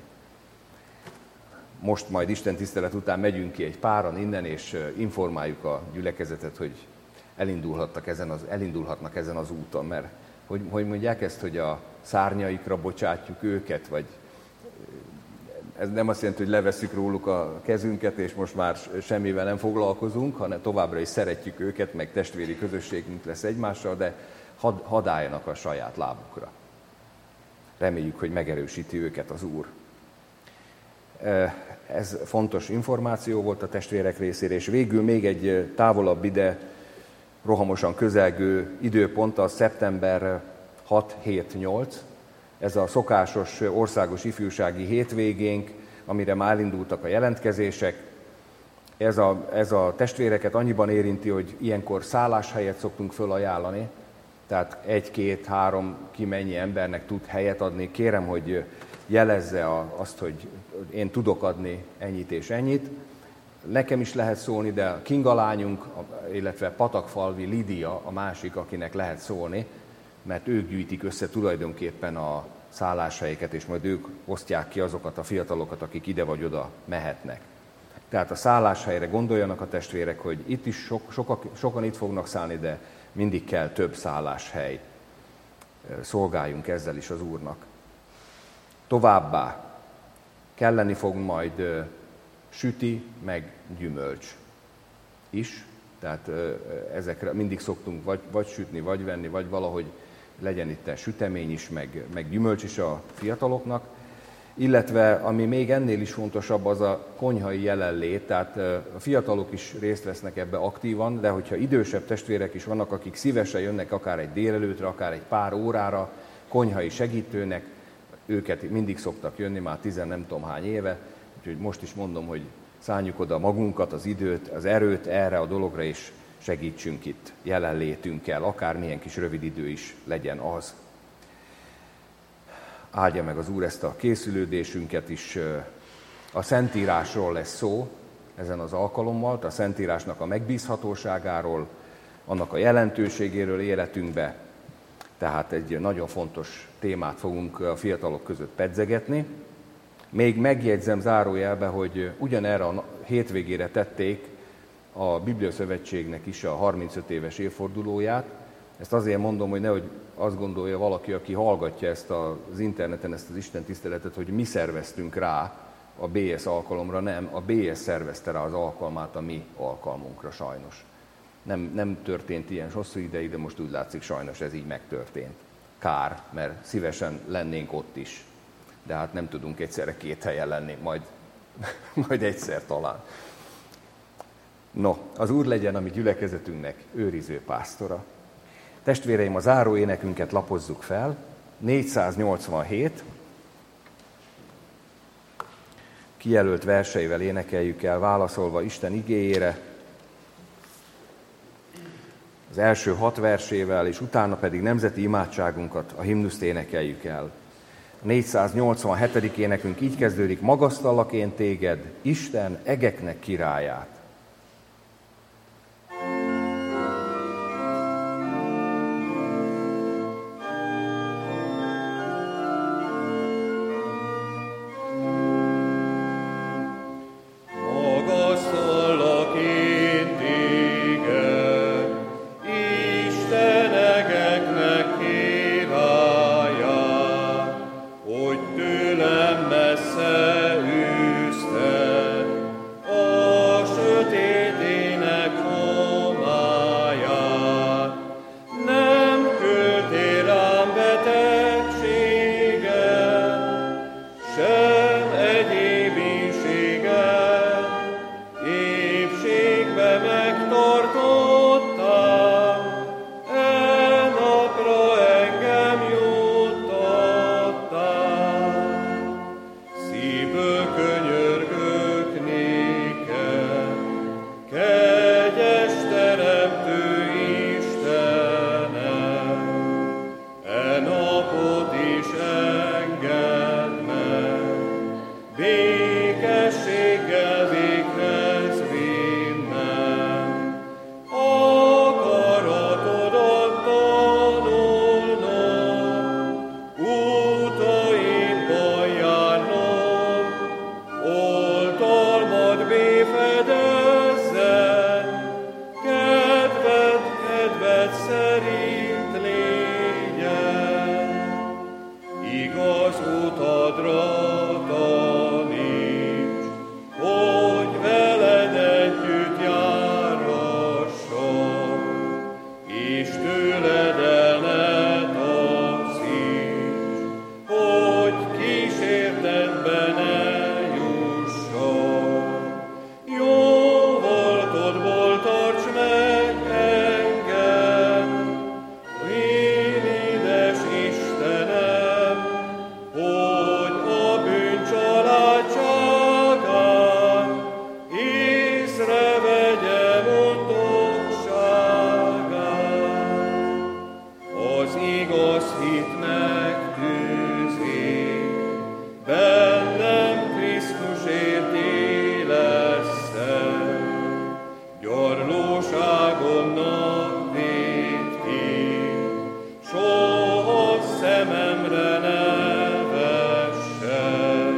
Speaker 2: Most majd Isten tisztelet után megyünk ki egy páran innen, és informáljuk a gyülekezetet, hogy elindulhatnak ezen az úton, mert hogy mondják ezt, hogy a szárnyaikra bocsátjuk őket, vagy ez nem azt jelenti, hogy levesszük róluk a kezünket, és most már semmivel nem foglalkozunk, hanem továbbra is szeretjük őket, meg testvéri közösségünk lesz egymással, de hadd álljanak a saját lábukra. Reméljük, hogy megerősíti őket az Úr. Ez fontos információ volt a testvérek részére, és végül még egy távolabb ide rohamosan közelgő időpont, a szeptember 6-7-8. Ez a szokásos országos ifjúsági hétvégénk, amire már elindultak a jelentkezések. Ez a testvéreket annyiban érinti, hogy ilyenkor szálláshelyet szoktunk fölajánlani, tehát 1-2-3 ki mennyi embernek tud helyet adni. Kérem, hogy jelezze azt, hogy én tudok adni ennyit és ennyit. Nekem is lehet szólni, de a Kinga lányunk, illetve Patakfalvi Lídia a másik, akinek lehet szólni, mert ők gyűjtik össze tulajdonképpen a szálláshelyeket, és majd ők osztják ki azokat a fiatalokat, akik ide vagy oda mehetnek. Tehát a szálláshelyre gondoljanak a testvérek, hogy itt is sokan itt fognak szállni, de mindig kell több szálláshely. Szolgáljunk ezzel is az Úrnak. Továbbá kelleni fog majd süti, meg gyümölcs is. Tehát ezekre mindig szoktunk vagy sütni, vagy venni, vagy valahogy legyen itt sütemény is, meg gyümölcs is a fiataloknak. Illetve, ami még ennél is fontosabb, az a konyhai jelenlét, tehát a fiatalok is részt vesznek ebbe aktívan, de hogyha idősebb testvérek is vannak, akik szívesen jönnek akár egy délelőtre, akár egy pár órára konyhai segítőnek, őket mindig szoktak jönni, már 10 nem tudom hány éve, úgyhogy most is mondom, hogy szálljuk oda magunkat, az időt, az erőt erre a dologra, és segítsünk itt jelenlétünkkel, akármilyen kis rövid idő is legyen az. Áldja meg az Úr ezt a készülődésünket is. A Szentírásról lesz szó ezen az alkalommal, a Szentírásnak a megbízhatóságáról, annak a jelentőségéről életünkbe. Tehát egy nagyon fontos témát fogunk a fiatalok között pedzegetni. Még megjegyzem zárójelbe, hogy ugyanerre a hétvégére tették a Bibliaszövetségnek is a 35 éves évfordulóját. Ezt azért mondom, hogy nehogy azt gondolja valaki, aki hallgatja ezt az interneten, ezt az Isten tiszteletet, hogy mi szerveztünk rá a BS alkalomra. Nem, a BS szervezte rá az alkalmát a mi alkalmunkra sajnos. Nem történt ilyen hosszú ideig, de most úgy látszik, sajnos ez így megtörtént. Kár, mert szívesen lennénk ott is. De hát nem tudunk egyszerre 2 helyen lenni, majd egyszer talán. No, az Úr legyen a mi gyülekezetünknek őriző pásztora. Testvéreim, a záró énekünket lapozzuk fel. 487. Kijelölt verseivel énekeljük el, válaszolva Isten igéjére. Az első 6 versével, és utána pedig nemzeti imádságunkat, a himnuszt énekeljük el. A 487. énekünk így kezdődik: magasztallak én téged, Isten egeknek királyát.
Speaker 3: Messze űzted a sötét ígéret szerint légyen, igaz utadra taníts, hogy veled együtt járhassak, és tőled el ne taszíts, hogy kísértetbe ne jussak. Jó voltodból tarts meg engem, én édes Istenem, hogy a bűncsaládságát észrevegye mondogságát. Az igaz hit megtűzik, bennem Krisztusért élesszel, gyarlóságomnak védd ki, soha szememre ne vessed.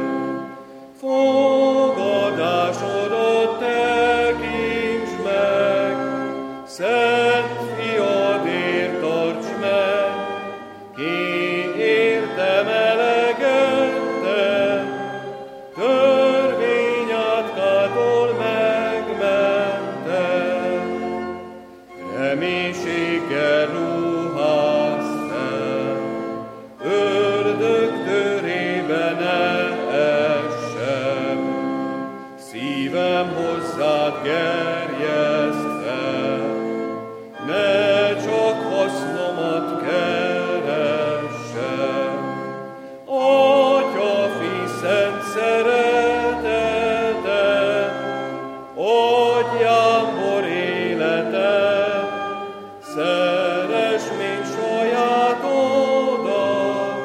Speaker 3: Fogadásodat tekints meg, Szent Fiadért tarts meg, ki értem elegettem, törvényátkától megmentem. Reménységgel ruházz fel, ördög törébe ne essem, szívem hozzád gerjeszt fel, ne csak hasznomat keressem. Atya-Fi szent szeretetet, adjám életet, szeress, mint sajátodat,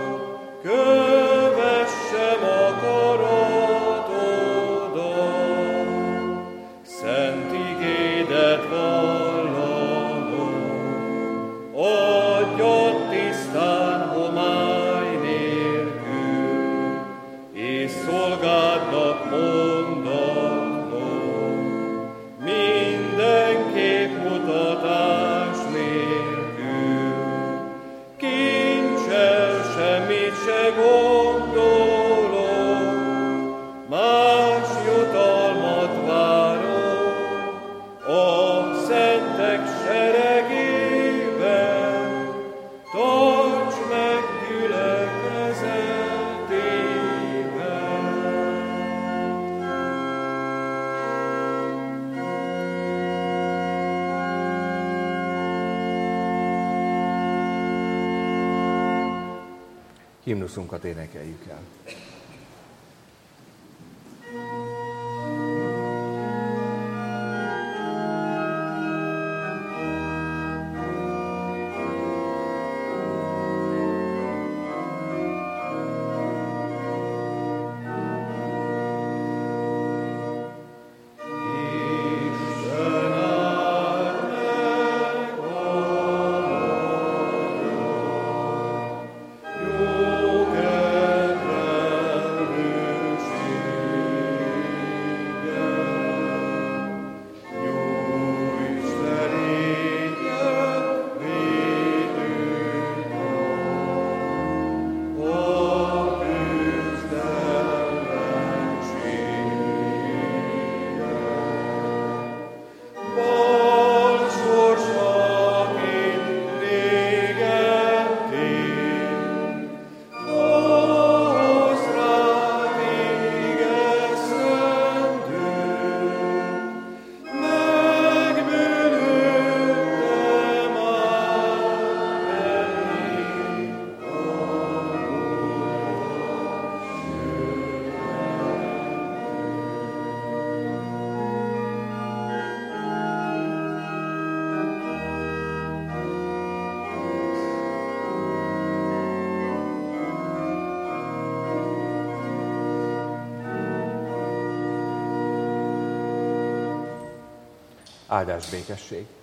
Speaker 3: kövessem akaratodat. Szent igédet vallalom, adjad tisztán homály nélkül, és szolgádnak mondatom, minden képmutatás nélkül. Kincsel semmit se gondolok, más jutalmat várok, a szentek seregében, tarts meg gyülekezetében.
Speaker 1: Himnuszunkat énekeljük el. Áldás békesség!